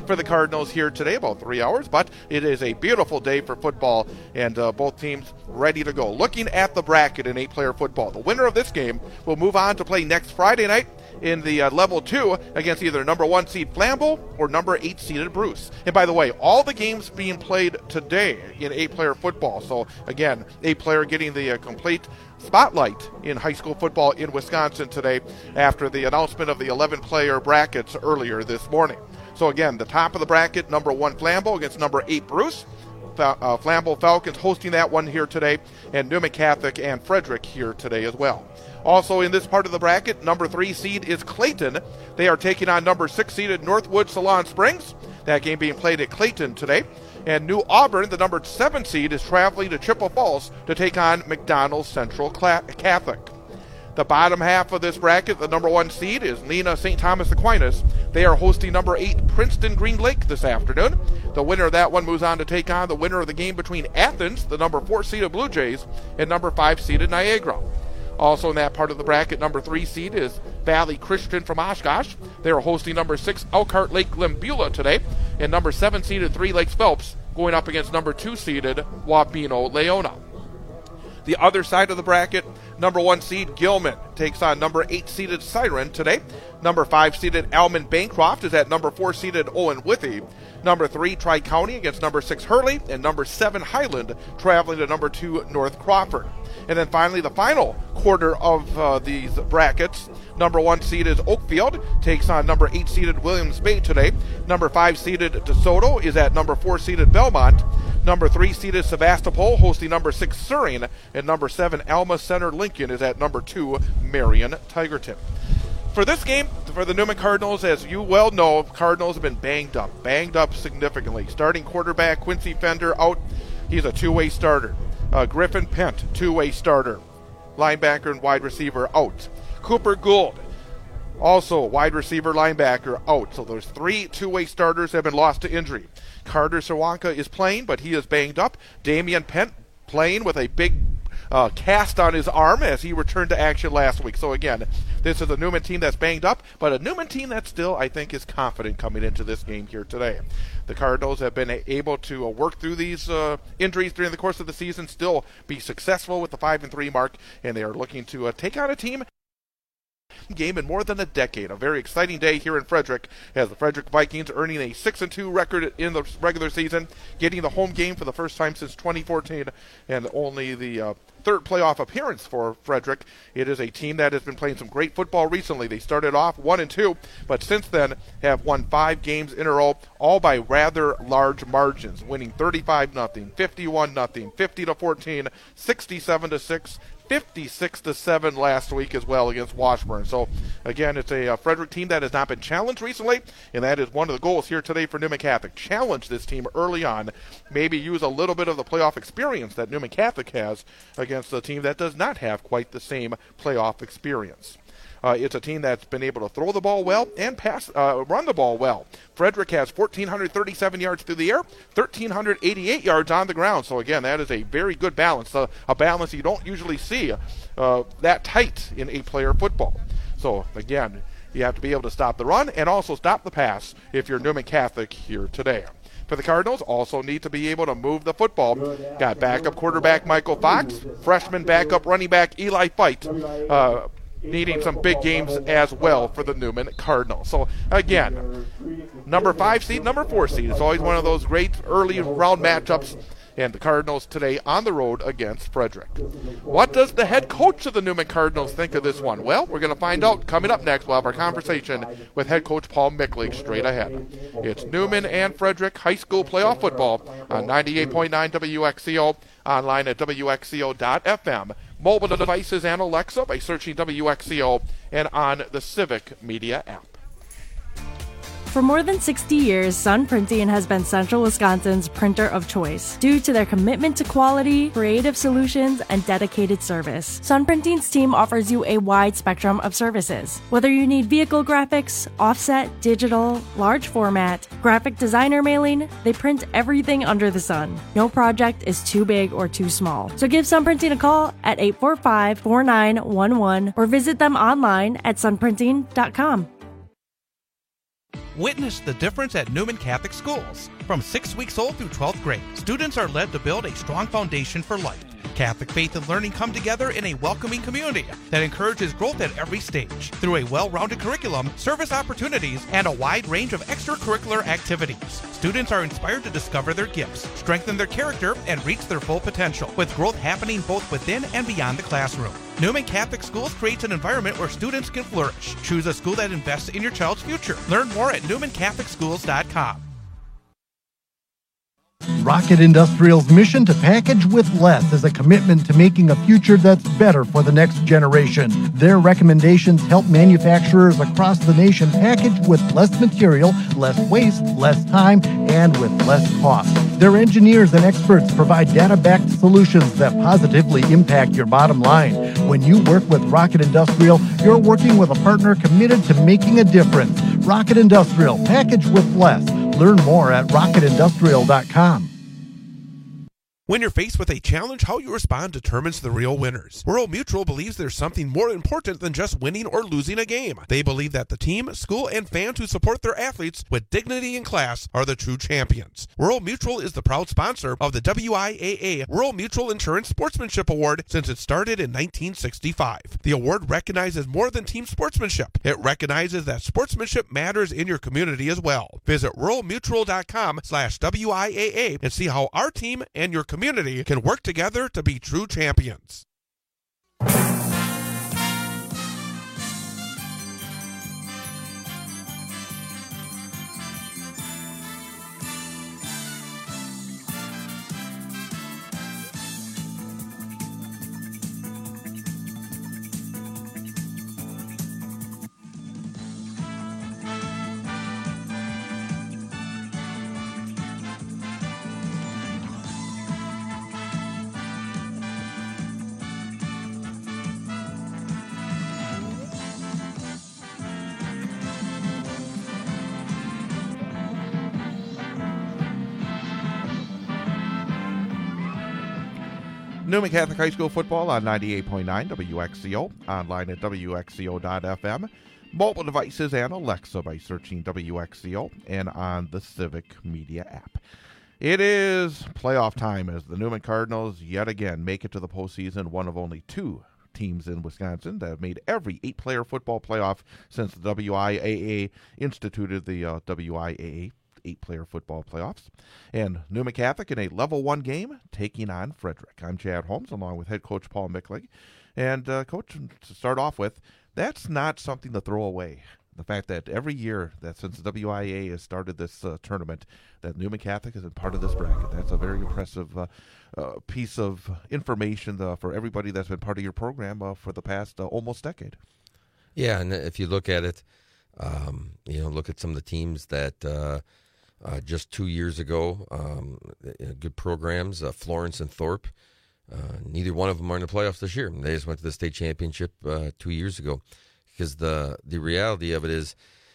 Speaker 2: for the Cardinals here today, about three hours. But it is a beautiful day for football, and uh, both teams ready to go. Looking at the bracket in eight-player football, the winner of this game will move on to play next Friday night in the uh, level two against either number one seed Flambeau or number eight seeded Bruce. And by the way, all the games being played today in eight-player football. So again, eight-player getting the uh, complete spotlight in high school football in Wisconsin today after the announcement of the eleven-player brackets earlier this morning. So again, the top of the bracket, number one Flambeau against number eight Bruce. Uh, Flambeau Falcons hosting that one here today, and Newman Catholic and Frederick here today as well. Also in this part of the bracket, number three seed is Clayton. They are taking on number six seeded Northwood Salon Springs. That game being played at Clayton today. And New Auburn, the number seven seed, is traveling to Chippewa Falls to take on McDonald Central Catholic. The bottom half of this bracket, the number one seed, is Lena Saint Thomas Aquinas. They are hosting number eight Princeton Green Lake this afternoon. The winner of that one moves on to take on the winner of the game between Athens, the number four seeded Blue Jays, and number five seeded Niagara. Also in that part of the bracket, number three seed is Valley Christian from Oshkosh. They are hosting number six Elkhart Lake Glimbula today, and number seven seeded Three Lakes Phelps going up against number two seeded Wabeno Leona. The other side of the bracket, number one seed Gilman takes on number eight seeded Siren today. Number five seeded Alman Bancroft is at number four seeded Owen Withy. Number three Tri-County against number six Hurley, and number seven Highland traveling to number two North Crawford. And then finally, the final quarter of uh, these brackets, number one seed is Oakfield, takes on number eight seeded Williams Bay today. Number five seeded DeSoto is at number four seeded Belmont. Number three seeded Sebastopol hosting number six Suring, and number seven Alma Center Lincoln is at number two Marion Tigerton. For this game, for the Newman Cardinals, as you well know, Cardinals have been banged up, banged up significantly. Starting quarterback Quincy Fender out, he's a two-way starter. Uh, Griffin Pent, two-way starter. Linebacker and wide receiver out. Cooper Gould, also wide receiver, linebacker out. So there's three two-way starters that have been lost to injury. Carter Sawanka is playing, but he is banged up. Damian Pent playing with a big uh, cast on his arm as he returned to action last week. So again, this is a Newman team that's banged up, but a Newman team that still, I think, is confident coming into this game here today. The Cardinals have been able to uh, work through these uh, injuries during the course of the season, still be successful with the five and three mark, and they are looking to uh, take on a team game in more than a decade. A very exciting day here in Frederick as the Frederick Vikings earning a six and two record in the regular season, getting the home game for the first time since twenty fourteen, and only the uh, third playoff appearance for Frederick. It is a team that has been playing some great football recently. They started off one and two, but since then have won five games in a row, all by rather large margins, winning thirty-five nothing, fifty-one nothing, fifty to fourteen, sixty-seven to six, fifty-six to seven last week as well against Washburn. So again, it's a uh, Frederick team that has not been challenged recently, and that is one of the goals here today for Newman Catholic. Challenge this team early on, maybe use a little bit of the playoff experience that Newman Catholic has against a team that does not have quite the same playoff experience. Uh, it's a team that's been able to throw the ball well and pass, uh, run the ball well. Frederick has one thousand four hundred thirty-seven yards through the air, one thousand three hundred eighty-eight yards on the ground. So again, that is a very good balance, uh, a balance you don't usually see uh, that tight in eight-player football. So again, you have to be able to stop the run and also stop the pass if you're Newman Catholic here today. For the Cardinals, also need to be able to move the football. Got backup quarterback Michael Fox, freshman backup running back Eli Fight, uh, needing some big games as well for the Newman Cardinals. So again, number five seed, number four seed. It's always one of those great early round matchups. And the Cardinals today on the road against Frederick. What does the head coach of the Newman Cardinals think of this one? Well, we're going to find out coming up next. We'll have our conversation with head coach Paul Micklig straight ahead. It's Newman and Frederick High School Playoff Football on ninety-eight point nine W X C O, online at W X C O dot F M, mobile devices and Alexa by searching W X C O, and on the Civic Media app.
Speaker 12: For more than sixty years, Sun Printing has been Central Wisconsin's printer of choice due to their commitment to quality, creative solutions, and dedicated service. Sun Printing's team offers you a wide spectrum of services. Whether you need vehicle graphics, offset, digital, large format, graphic designer mailing, they print everything under the sun. No project is too big or too small. So give Sun Printing a call at eight four five, four nine one one or visit them online at sun printing dot com.
Speaker 2: Witness the difference at Newman Catholic Schools. From six weeks old through twelfth grade, students are led to build a strong foundation for life. Catholic faith and learning come together in a welcoming community that encourages growth at every stage through a well-rounded curriculum, service opportunities, and a wide range of extracurricular activities. Students are inspired to discover their gifts, strengthen their character, and reach their full potential, with growth happening both within and beyond the classroom. Newman Catholic Schools creates an environment where students can flourish. Choose a school that invests in your child's future. Learn more at newman catholic schools dot com.
Speaker 1: Rocket Industrial's mission to package with less is a commitment to making a future that's better for the next generation. Their recommendations help manufacturers across the nation package with less material, less waste, less time, and with less cost. Their engineers and experts provide data-backed solutions that positively impact your bottom line. When you work with Rocket Industrial, you're working with a partner committed to making a difference. Rocket Industrial, package with less. Learn more at rocket industrial dot com.
Speaker 2: When you're faced with a challenge, how you respond determines the real winners. Rural Mutual believes there's something more important than just winning or losing a game. They believe that the team, school, and fans who support their athletes with dignity and class are the true champions. Rural Mutual is the proud sponsor of the W I A A Rural Mutual Insurance Sportsmanship Award since it started in nineteen sixty-five. The award recognizes more than team sportsmanship. It recognizes that sportsmanship matters in your community as well. Visit rural mutual dot com slash W I A A and see how our team and your community community can work together to be true champions. Newman Catholic High School football on ninety-eight point nine W X C O, online at W X C O dot F M, mobile devices and Alexa by searching W X C O, and on the Civic Media app. It is playoff time as the Newman Cardinals yet again make it to the postseason, one of only two teams in Wisconsin that have made every eight-player football playoff since the W I A A instituted the uh, W I A A eight-player football playoffs. And Newman Catholic in a level one game taking on Frederick. I'm Chad Holmes along with head coach Paul Mickling. And uh, coach, to start off with, that's not something to throw away. The fact that every year that since the W I A A has started this uh, tournament, that Newman Catholic has been part of this bracket. That's a very impressive uh, uh, piece of information uh, for everybody that's been part of your program uh, for the past uh, almost decade.
Speaker 13: Yeah, and if you look at it, um, you know, look at some of the teams that uh, uh, just two years ago, um, good programs, uh, Florence and Thorpe. Uh, neither one of them are in the playoffs this year. They just went to the state championship uh, two years ago. Because the the reality of it is,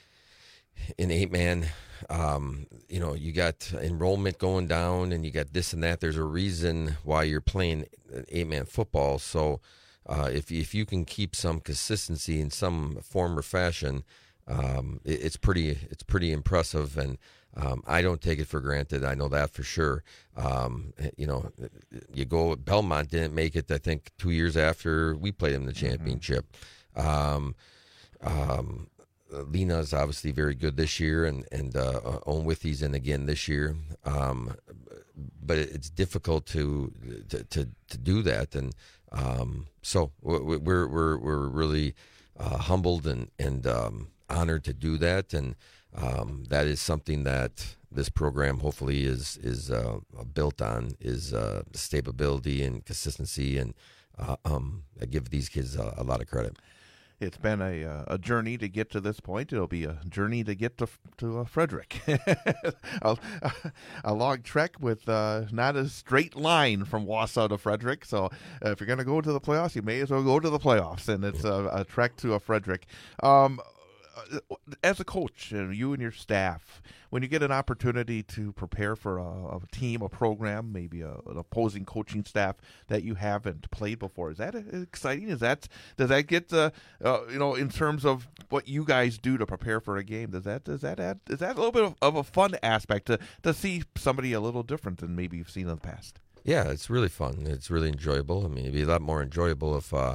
Speaker 13: in eight man, um, you know, you got enrollment going down, and you got this and that. There's a reason why you're playing eight man football. So, uh, if if you can keep some consistency in some form or fashion, um, it, it's pretty it's pretty impressive. And um, I don't take it for granted. I know that for sure. Um, you know, you go Belmont didn't make it. I think two years after we played them in the championship. Mm-hmm. Um, um, Lena's obviously very good this year, and and uh, Onwithy's in again this year. Um, but it's difficult to to to, to do that, and um, so we're we're we're really uh, humbled and and um, honored to do that, and um, that is something that this program hopefully is is uh, built on is uh, stability and consistency, and uh, um, I give these kids a, a lot of credit.
Speaker 2: It's been a uh, a journey to get to this point. It'll be a journey to get to to uh, Frederick. a, a long trek with uh, not a straight line from Wausau to Frederick. So uh, if you're going to go to the playoffs, you may as well go to the playoffs. And it's a, a trek to a Frederick. Um, as a coach, uh, you and your staff, when you get an opportunity to prepare for a, a team, a program, maybe a, an opposing coaching staff that you haven't played before, is that exciting? Is that does that get uh, uh, you know, in terms of what you guys do to prepare for a game? Does that does that add is that a little bit of, of a fun aspect to to see somebody a little different than maybe you've seen in the past?
Speaker 13: Yeah, it's really fun. It's really enjoyable. I mean, it'd be a lot more enjoyable if. Uh,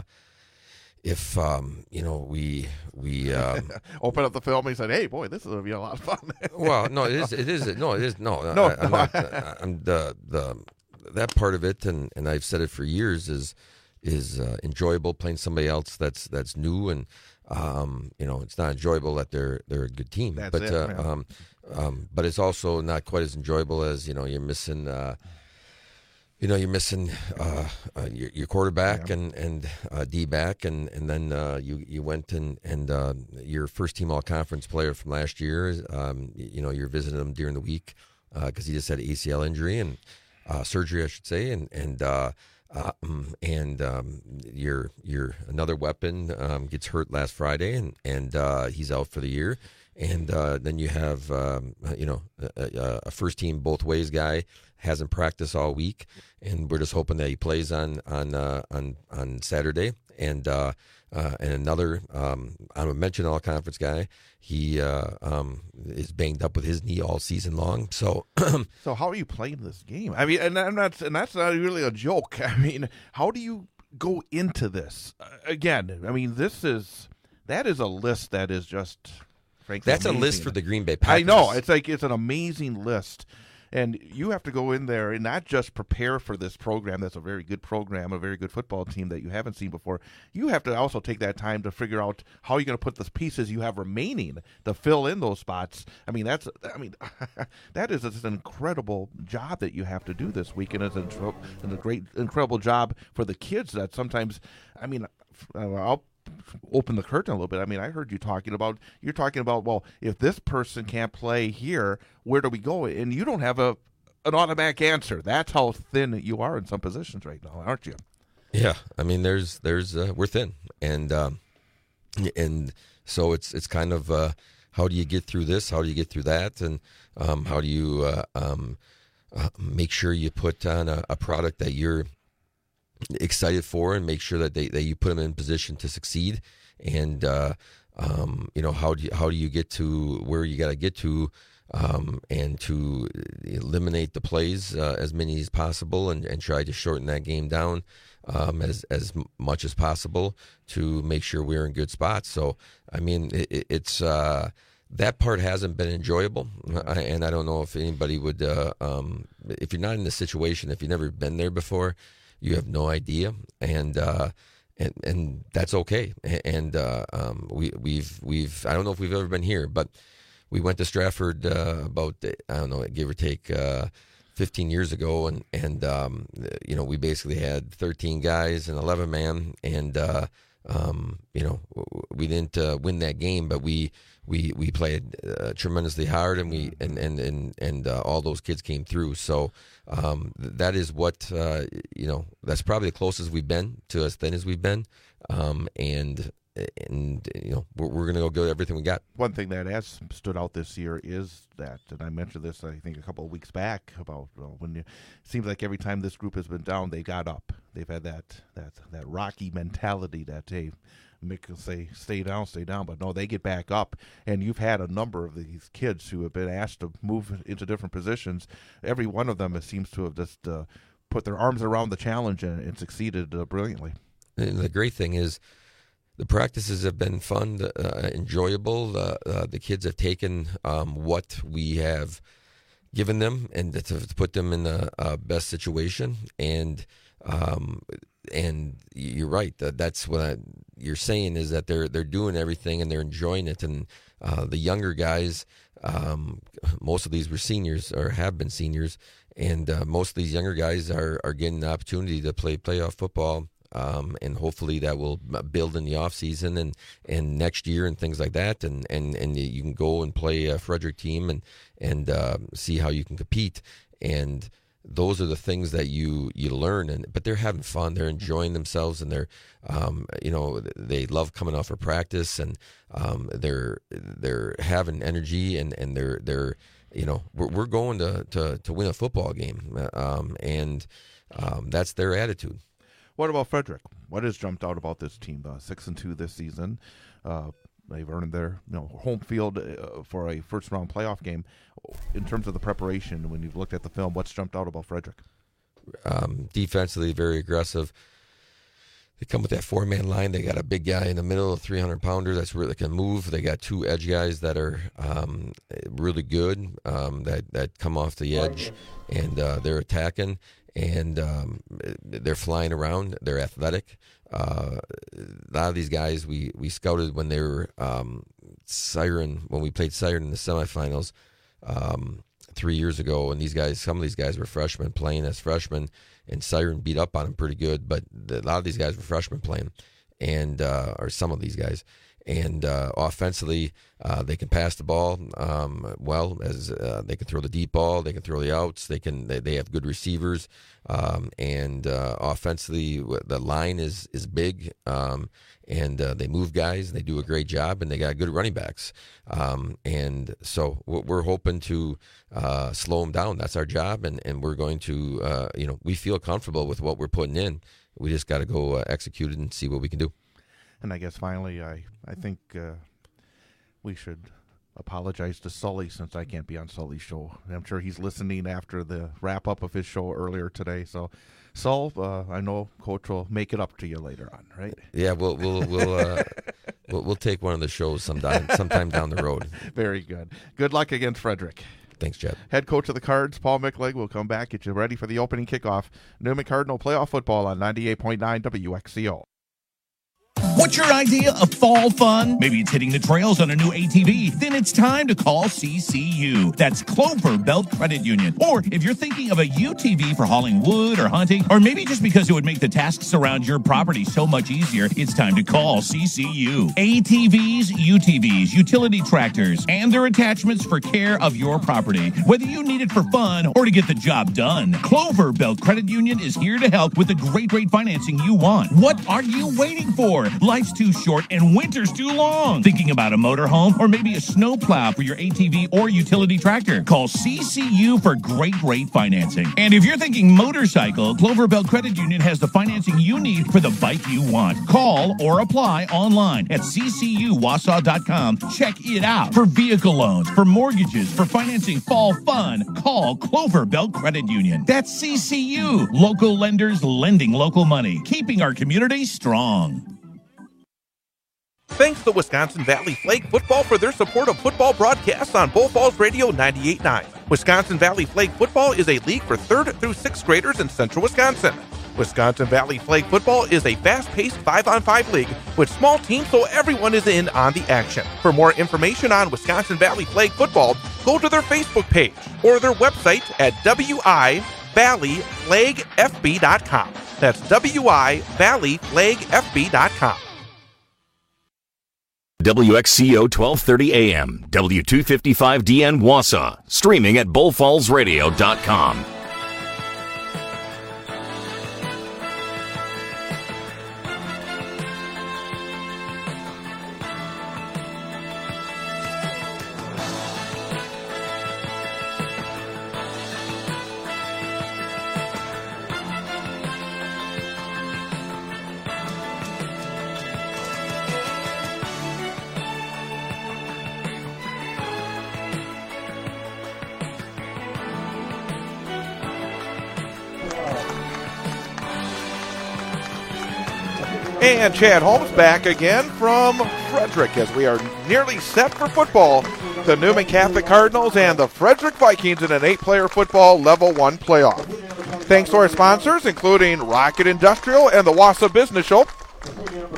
Speaker 13: If um, you know, we we um,
Speaker 2: open up the film and he said, "Hey, boy, this is gonna be a lot of fun."
Speaker 13: Well, no, it is. It is. No, it is. No,
Speaker 2: no,
Speaker 13: I, I'm
Speaker 2: no.
Speaker 13: not. I'm the the that part of it, and, and I've said it for years is is uh, enjoyable playing somebody else that's that's new, and um, you know, it's not enjoyable that they're they're a good team,
Speaker 2: That's
Speaker 13: but
Speaker 2: it,
Speaker 13: uh,
Speaker 2: man.
Speaker 13: um, um, but it's also not quite as enjoyable as, you know, you're missing. Uh, You know, you're missing uh, uh, your, your quarterback
Speaker 2: Yeah.
Speaker 13: and and uh, D back, and and then uh, you you went and and uh, your first team all conference player from last year. Um, you know, you're visiting him during the week because uh, he just had an A C L injury and uh, surgery, I should say, and and uh, um, and um, your your another weapon um, gets hurt last Friday, and and uh, he's out for the year. And uh, then you have, um, you know, a, a first team both ways guy hasn't practiced all week, and we're just hoping that he plays on on uh, on on Saturday. And uh, uh, and another, um, I'm a mention all conference guy. He uh, um, is banged up with his knee all season long. So,
Speaker 2: so how are you playing this game? I mean, and I'm not, and that's not really a joke. I mean, how do you go into this? Uh, again, I mean, this is that is a list that is just. Frankly,
Speaker 13: that's
Speaker 2: amazing.
Speaker 13: A list for the Green Bay Packers.
Speaker 2: I know. It's like it's an amazing list. And you have to go in there and not just prepare for this program that's a very good program, a very good football team that you haven't seen before. You have to also take that time to figure out how you're going to put the pieces you have remaining to fill in those spots. I mean, that's I mean, that is an incredible job that you have to do this week. And it's a, and a great, incredible job for the kids that sometimes, I mean, I'll open the curtain a little bit. I mean, I heard you talking about, you're talking about, well, if this person can't play here, where do we go? And you don't have a an automatic answer. That's how thin you are in some positions right now, aren't you?
Speaker 13: Yeah. I mean, there's, there's, uh, we're thin. And, um, and so it's, it's kind of, uh, how do you get through this? How do you get through that? And, um, how do you, uh, um, uh, make sure you put on a, a product that you're excited for, and make sure that they that you put them in position to succeed. And uh, um, you know, how do you, how do you get to where you got to get to, um, and to eliminate the plays uh, as many as possible, and, and try to shorten that game down um, as as much as possible to make sure we're in good spots. So I mean, it, it's uh, that part hasn't been enjoyable, and I don't know if anybody would uh, um, if you're not in the situation, if you've never been there before. You have no idea, and uh, and and that's okay. And uh, um, we we've we've I don't know if we've ever been here, but we went to Stratford uh, about I don't know, give or take uh, fifteen years ago, and and um, you know, we basically had thirteen guys and eleven man, and uh, um, you know, we didn't uh, win that game, but we we we played uh, tremendously hard, and we and and and and uh, all those kids came through. So. Um, that is what, uh, you know, that's probably the closest we've been to as thin as we've been. Um, and, and, you know, we're, we're going to go get everything we got.
Speaker 2: One thing that has stood out this year is that, and I mentioned this, I think, a couple of weeks back about well, when you, it seems like every time this group has been down, they got up. They've had that, that, that Rocky mentality that, hey, Mick will say, stay down, stay down. But no, they get back up. And you've had a number of these kids who have been asked to move into different positions. Every one of them seems to have just uh, put their arms around the challenge and, and succeeded uh, brilliantly.
Speaker 13: And the great thing is the practices have been fun, uh, enjoyable. Uh, uh, the kids have taken um, what we have given them and to, to put them in the uh, best situation. And um, and you're right. That that's what I, you're saying is that they're they're doing everything and they're enjoying it. And uh, the younger guys, um, most of these were seniors or have been seniors, and uh, most of these younger guys are are getting the opportunity to play playoff football. Um, and hopefully that will build in the off season and, and next year and things like that. And, and, and you can go and play a Frederick team and, and uh, see how you can compete. And those are the things that you, you learn, and but they're having fun, they're enjoying themselves, and they're um, you know they love coming off of practice, and um, they're they're having energy, and, and they're they're you know we're, we're going to, to, to win a football game, um, and um, that's their attitude.
Speaker 16: What about Frederick? What has jumped out about this team? Uh, six and two this season. Uh, they've earned their you know home field uh, for a first round playoff game. In terms of the preparation, when you've looked at the film, what's jumped out about Frederick?
Speaker 13: Um, defensively, very aggressive. They come with that four man line. They got a big guy in the middle, a three hundred pounder that's really can move. They got two edge guys that are um, really good um, that that come off the edge, and uh, they're attacking. And um, they're flying around. They're athletic. Uh, a lot of these guys we, we scouted when they were um, Siren, when we played Siren in the semifinals um, three years ago. And these guys, some of these guys were freshmen playing as freshmen, and Siren beat up on them pretty good. But the, a lot of these guys were freshmen playing, and uh, or some of these guys. And uh, offensively, uh, they can pass the ball um, well. As uh, they can throw the deep ball, they can throw the outs. They can. They, they have good receivers, um, and uh, offensively, the line is is big, um, and uh, they move guys. They do a great job, and they got good running backs. Um, and so we're hoping to uh, slow them down. That's our job, and, and we're going to. Uh, you know, we feel comfortable with what we're putting in. We just got to go uh, execute it and see what we can do.
Speaker 16: And I guess finally, I, I think uh, we should apologize to Sully, since I can't be on Sully's show. I'm sure he's listening after the wrap-up of his show earlier today. So, Sul, uh, I know Coach will make it up to you later on, right?
Speaker 13: Yeah, we'll we'll we'll, uh, we'll, we'll take one of the shows sometime, sometime down the road.
Speaker 16: Very good. Good luck against Frederick.
Speaker 13: Thanks, Chad.
Speaker 16: Head coach of the Cards, Paul McLeod, will come back, get you ready for the opening kickoff. Newman Cardinal playoff football on ninety-eight point nine W X C O.
Speaker 4: What's your idea of fall fun? Maybe it's hitting the trails on a new A T V. Then it's time to call C C U. That's Clover Belt Credit Union. Or if you're thinking of a U T V for hauling wood or hunting, or maybe just because it would make the tasks around your property so much easier, it's time to call C C U. A T Vs, U T Vs, utility tractors, and their attachments for care of your property. Whether you need it for fun or to get the job done, Clover Belt Credit Union is here to help with the great rate financing you want. What are you waiting for? Life's too short and winter's too long. Thinking about a motorhome or maybe a snowplow for your A T V or utility tractor? Call C C U for great rate financing. And if you're thinking motorcycle, Clover Belt Credit Union has the financing you need for the bike you want. Call or apply online at c c u wausau dot com. Check it out. For vehicle loans, for mortgages, for financing fall fun, call Clover Belt Credit Union. That's C C U. Local lenders lending local money, keeping our community strong.
Speaker 2: Thanks to Wisconsin Valley Flag Football for their support of football broadcasts on Bull Falls Radio ninety-eight point nine. Wisconsin Valley Flag Football is a league for third through sixth graders in central Wisconsin. Wisconsin Valley Flag Football is a fast-paced five on five league with small teams so everyone is in on the action. For more information on Wisconsin Valley Flag Football, go to their Facebook page or their website at w i valley flag f b dot com. That's w i valley flag f b dot com.
Speaker 18: W X C O twelve thirty A M, W two fifty-five D N Wausau, streaming at bull falls radio dot com.
Speaker 2: And Chad Holmes back again from Frederick as we are nearly set for football. The Newman Catholic Cardinals and the Frederick Vikings in an eight-player football Level one playoff. Thanks to our sponsors, including Rocket Industrial and the Wausau Business Show.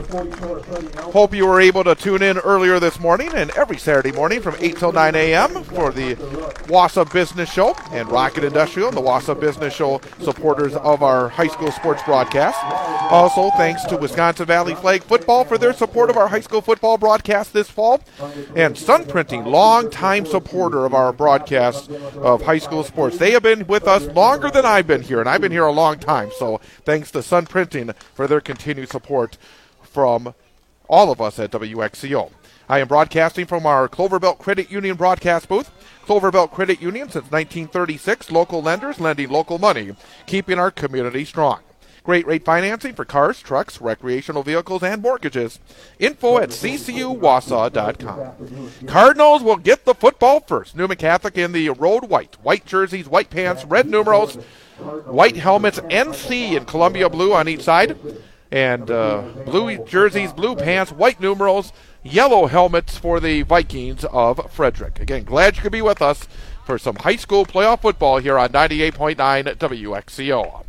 Speaker 2: Hope you were able to tune in earlier this morning and every Saturday morning from eight till nine a.m. for the Wausau Business Show and Rocket Industrial and the Wausau Business Show supporters of our high school sports broadcast. Also, thanks to Wisconsin Valley Flag Football for their support of our high school football broadcast this fall, and Sun Printing, long-time supporter of our broadcast of high school sports. They have been with us longer than I've been here, and I've been here a long time, so thanks to Sun Printing for their continued support from all of us at W X C O. I am broadcasting from our Cloverbelt Credit Union broadcast booth. Cloverbelt Credit Union since nineteen thirty-six, local lenders lending local money, keeping our community strong. Great rate financing for cars, trucks, recreational vehicles, and mortgages. Info at c c u wausau dot com. Cardinals will get the football first. Newman Catholic in the road white. White jerseys, white pants, red numerals, white helmets, N C in Columbia blue on each side. And uh, blue jerseys, blue pants, white numerals, yellow helmets for the Vikings of Frederick. Again, glad you could be with us for some high school playoff football here on ninety-eight point nine W X C O.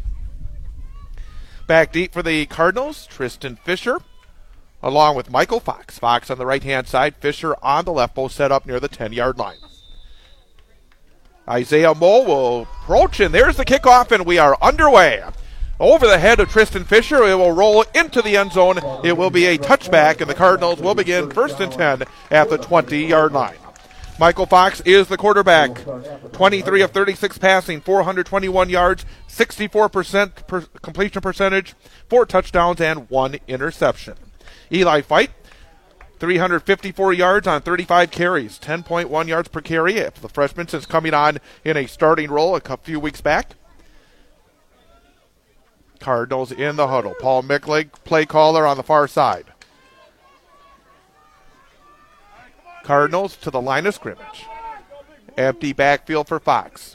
Speaker 2: Back deep for the Cardinals, Tristan Fisher, along with Michael Fox. Fox on the right-hand side, Fisher on the left, both set up near the ten-yard line. Isaiah Moe will approach, and there's the kickoff, and we are underway. Over the head of Tristan Fisher, it will roll into the end zone. It will be a touchback, and the Cardinals will begin first and ten at the twenty-yard line. Michael Fox is the quarterback. twenty-three of thirty-six passing, four hundred twenty-one yards, sixty-four percent per completion percentage, four touchdowns, and one interception. Eli Fight, three hundred fifty-four yards on thirty-five carries, ten point one yards per carry. The freshman since coming on in a starting role a few weeks back. Cardinals in the huddle. Paul Micklig, play caller on the far side. Cardinals to the line of scrimmage. Empty backfield for Fox.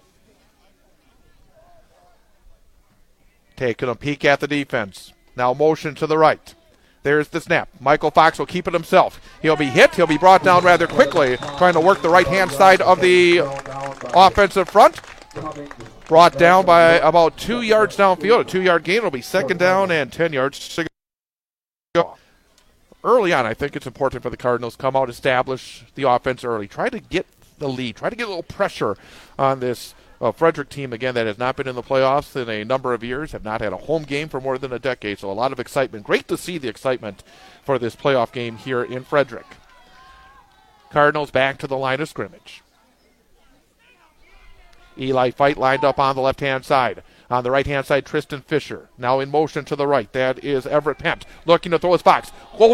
Speaker 2: Taking a peek at the defense. Now motion to the right. There's the snap. Michael Fox will keep it himself. He'll be hit. He'll be brought down rather quickly, trying to work the right-hand side of the offensive front. Brought down by about two yards downfield. A two-yard gain. It'll be second down and ten yards to go. Early on, I think it's important for the Cardinals to come out, establish the offense early. Try to get the lead. Try to get a little pressure on this uh, Frederick team, again, that has not been in the playoffs in a number of years, have not had a home game for more than a decade, so a lot of excitement. Great to see the excitement for this playoff game here in Frederick. Cardinals back to the line of scrimmage. Eli Fight lined up on the left-hand side. On the right-hand side, Tristan Fisher. Now in motion to the right. That is Everett Pent looking to throw his Fox.